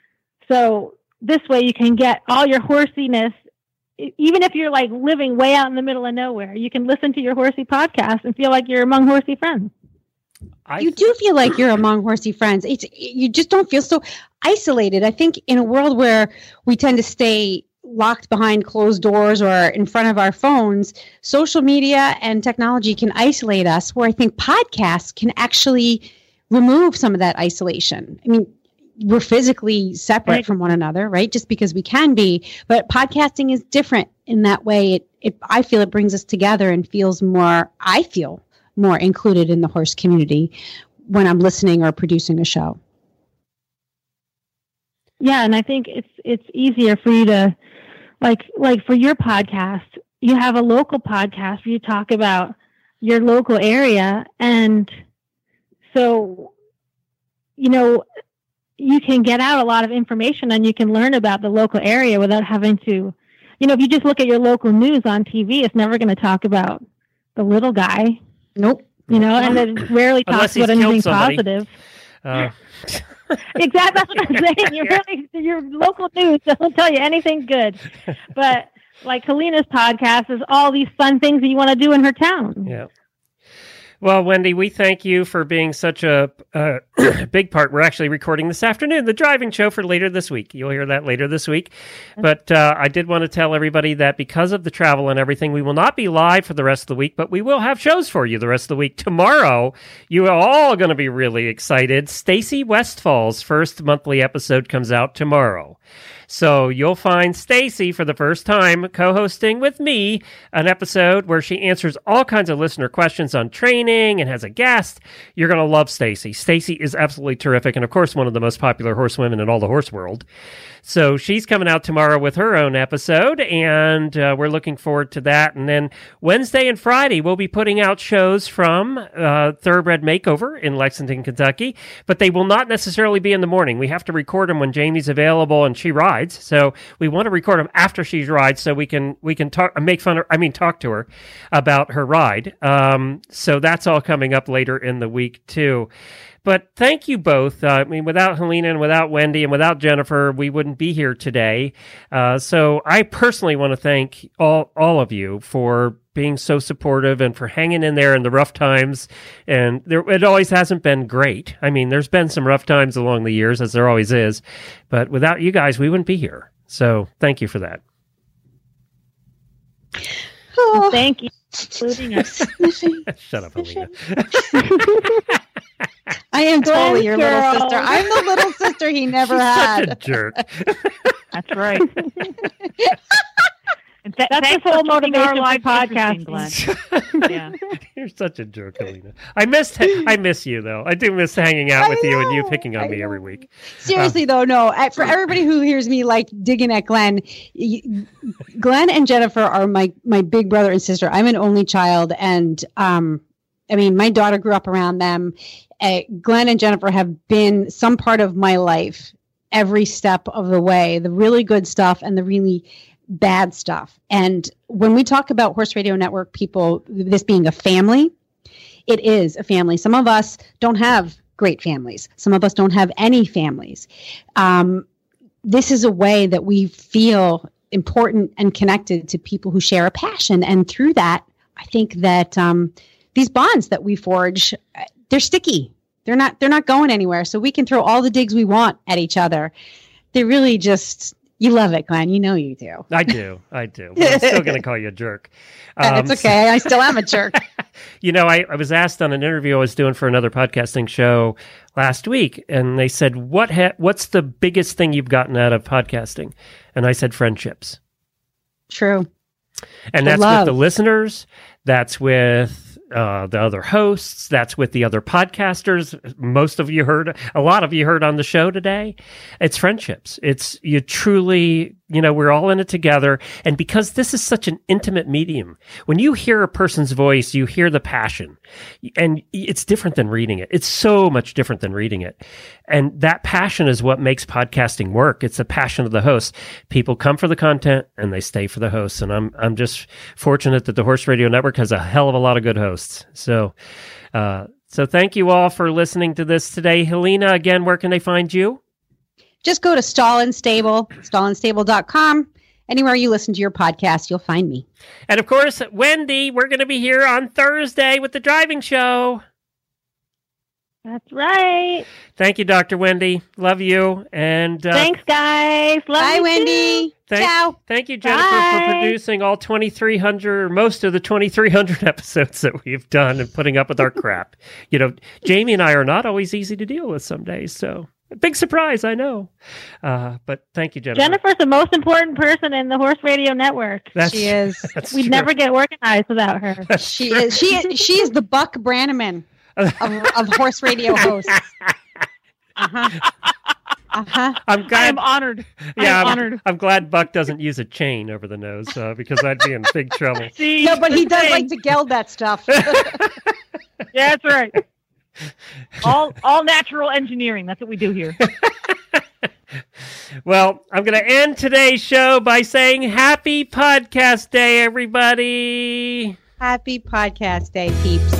So this way, you can get all your horsiness. Even if you're like living way out in the middle of nowhere, you can listen to your horsey podcast and feel like you're among horsey friends. I You do feel like you're among horsey friends. It's you just don't feel so isolated. I think in a world where we tend to stay locked behind closed doors or in front of our phones, social media and technology can isolate us, where I think podcasts can actually remove some of that isolation. I mean, we're physically separate Right. from one another, right? Just because we can be, but podcasting is different in that way. It, it, I feel it brings us together and feels more, I feel more included in the horse community when I'm listening or producing a show. Yeah, and I think it's it's easier for you to, like like for your podcast, you have a local podcast where you talk about your local area, and so, you know, you can get out a lot of information and you can learn about the local area without having to, you know, if you just look at your local news on T V, it's never going to talk about the little guy. Nope. You know, and it rarely talks about anything positive. Uh. Exactly, that's what I'm saying. You really, your local news doesn't tell you anything good. But like Helena's podcast is all these fun things that you want to do in her town. Yeah. Well, Wendy, we thank you for being such a, a big part. We're actually recording this afternoon, the driving show for later this week. You'll hear that later this week. But uh, I did want to tell everybody that because of the travel and everything, we will not be live for the rest of the week, but we will have shows for you the rest of the week. Tomorrow, you are all going to be really excited. Stacey Westfall's first monthly episode comes out tomorrow. So you'll find Stacey for the first time co-hosting with me an episode where she answers all kinds of listener questions on training and has a guest. You're going to love Stacey. Stacey is absolutely terrific and, of course, one of the most popular horsewomen in all the horse world. So she's coming out tomorrow with her own episode, and uh, we're looking forward to that. And then Wednesday and Friday, we'll be putting out shows from uh, Thoroughbred Makeover in Lexington, Kentucky, but they will not necessarily be in the morning. We have to record them when Jamie's available and she rides. So we want to record them after she rides so we can we can talk, make fun of, I mean, talk to her about her ride. Um, so that's all coming up later in the week, too. But thank you both. Uh, I mean, without Helena and without Wendy and without Jennifer, we wouldn't be here today. Uh, so I personally want to thank all all of you for being so supportive and for hanging in there in the rough times. And there, it always hasn't been great. I mean, there's been some rough times along the years, as there always is. But without you guys, we wouldn't be here. So thank you for that. Oh, thank you for including us. Shut up, Helena. I am totally your Girl. little sister. I'm the little sister he never She's had. such a jerk. That's right. And th- That's thanks the whole for keeping motivation our for lives podcasting, interesting, Glenn. Yeah. You're such a jerk, Helena. I missed. I miss you though. I do miss hanging out I with you and you know, picking on I me know. every week. Seriously, though, no. I- For everybody who hears me like digging at Glenn, y- Glenn and Jennifer are my my big brother and sister. I'm an only child, and um, I mean, my daughter grew up around them. Uh, Glenn and Jennifer have been some part of my life every step of the way. The really good stuff and the really bad stuff. And when we talk about Horse Radio Network people, this being a family, it is a family. Some of us don't have great families. Some of us don't have any families. Um, this is a way that we feel important and connected to people who share a passion. And through that, I think that um, these bonds that we forge, they're sticky. They're not, they're not going anywhere. So we can throw all the digs we want at each other. They really just... You love it, Glenn. You know you do. I do. I do. But I'm still going to call you a jerk. Um, It's okay. I still am a jerk. You know, I, I was asked on an interview I was doing for another podcasting show last week, and they said, "What ha- what's the biggest thing you've gotten out of podcasting?" And I said, friendships. True. And The that's love. with the listeners. That's with uh, the other hosts. That's with the other podcasters. Most of you heard, a lot of you heard on the show today. It's friendships. It's you truly, you know, we're all in it together. And because this is such an intimate medium, when you hear a person's voice, you hear the passion. And it's different than reading it. It's so much different than reading it. And that passion is what makes podcasting work. It's the passion of the host. People come for the content and they stay for the hosts. And I'm I'm just fortunate that the Horse Radio Network has a hell of a lot of good hosts. So, uh, so thank you all for listening to this today. Helena, again, where can they find you? Just go to Stall and Stable, stall and stable dot com. Anywhere you listen to your podcast, you'll find me. And of course, Wendy, we're going to be here on Thursday with the driving show. That's right. Thank you, Doctor Wendy. Love you. And uh, Thanks, guys. Love Bye, you Wendy. too. Thank, Ciao. Thank you, Jennifer, Bye. for producing all twenty-three hundred, or most of the twenty-three hundred episodes that we've done and putting up with our crap. You know, Jamie and I are not always easy to deal with some days, so a big surprise, I know. Uh, but thank you, Jennifer. Jennifer's the most important person in the Horse Radio Network. That's, She is. that's We'd true. never get organized without her. That's She true. is. She is. She is the Buck Brannaman of, of horse radio hosts. Uh-huh. Uh-huh. I'm glad. I am honored. Yeah, I'm I'm, honored. I'm glad Buck doesn't use a chain over the nose uh, because I'd be in big trouble. See, No, but he does same. like to geld that stuff. Yeah, that's right. all all natural engineering. That's what we do here. Well, I'm going to end today's show by saying Happy Podcast Day, everybody. Happy Podcast Day, peeps.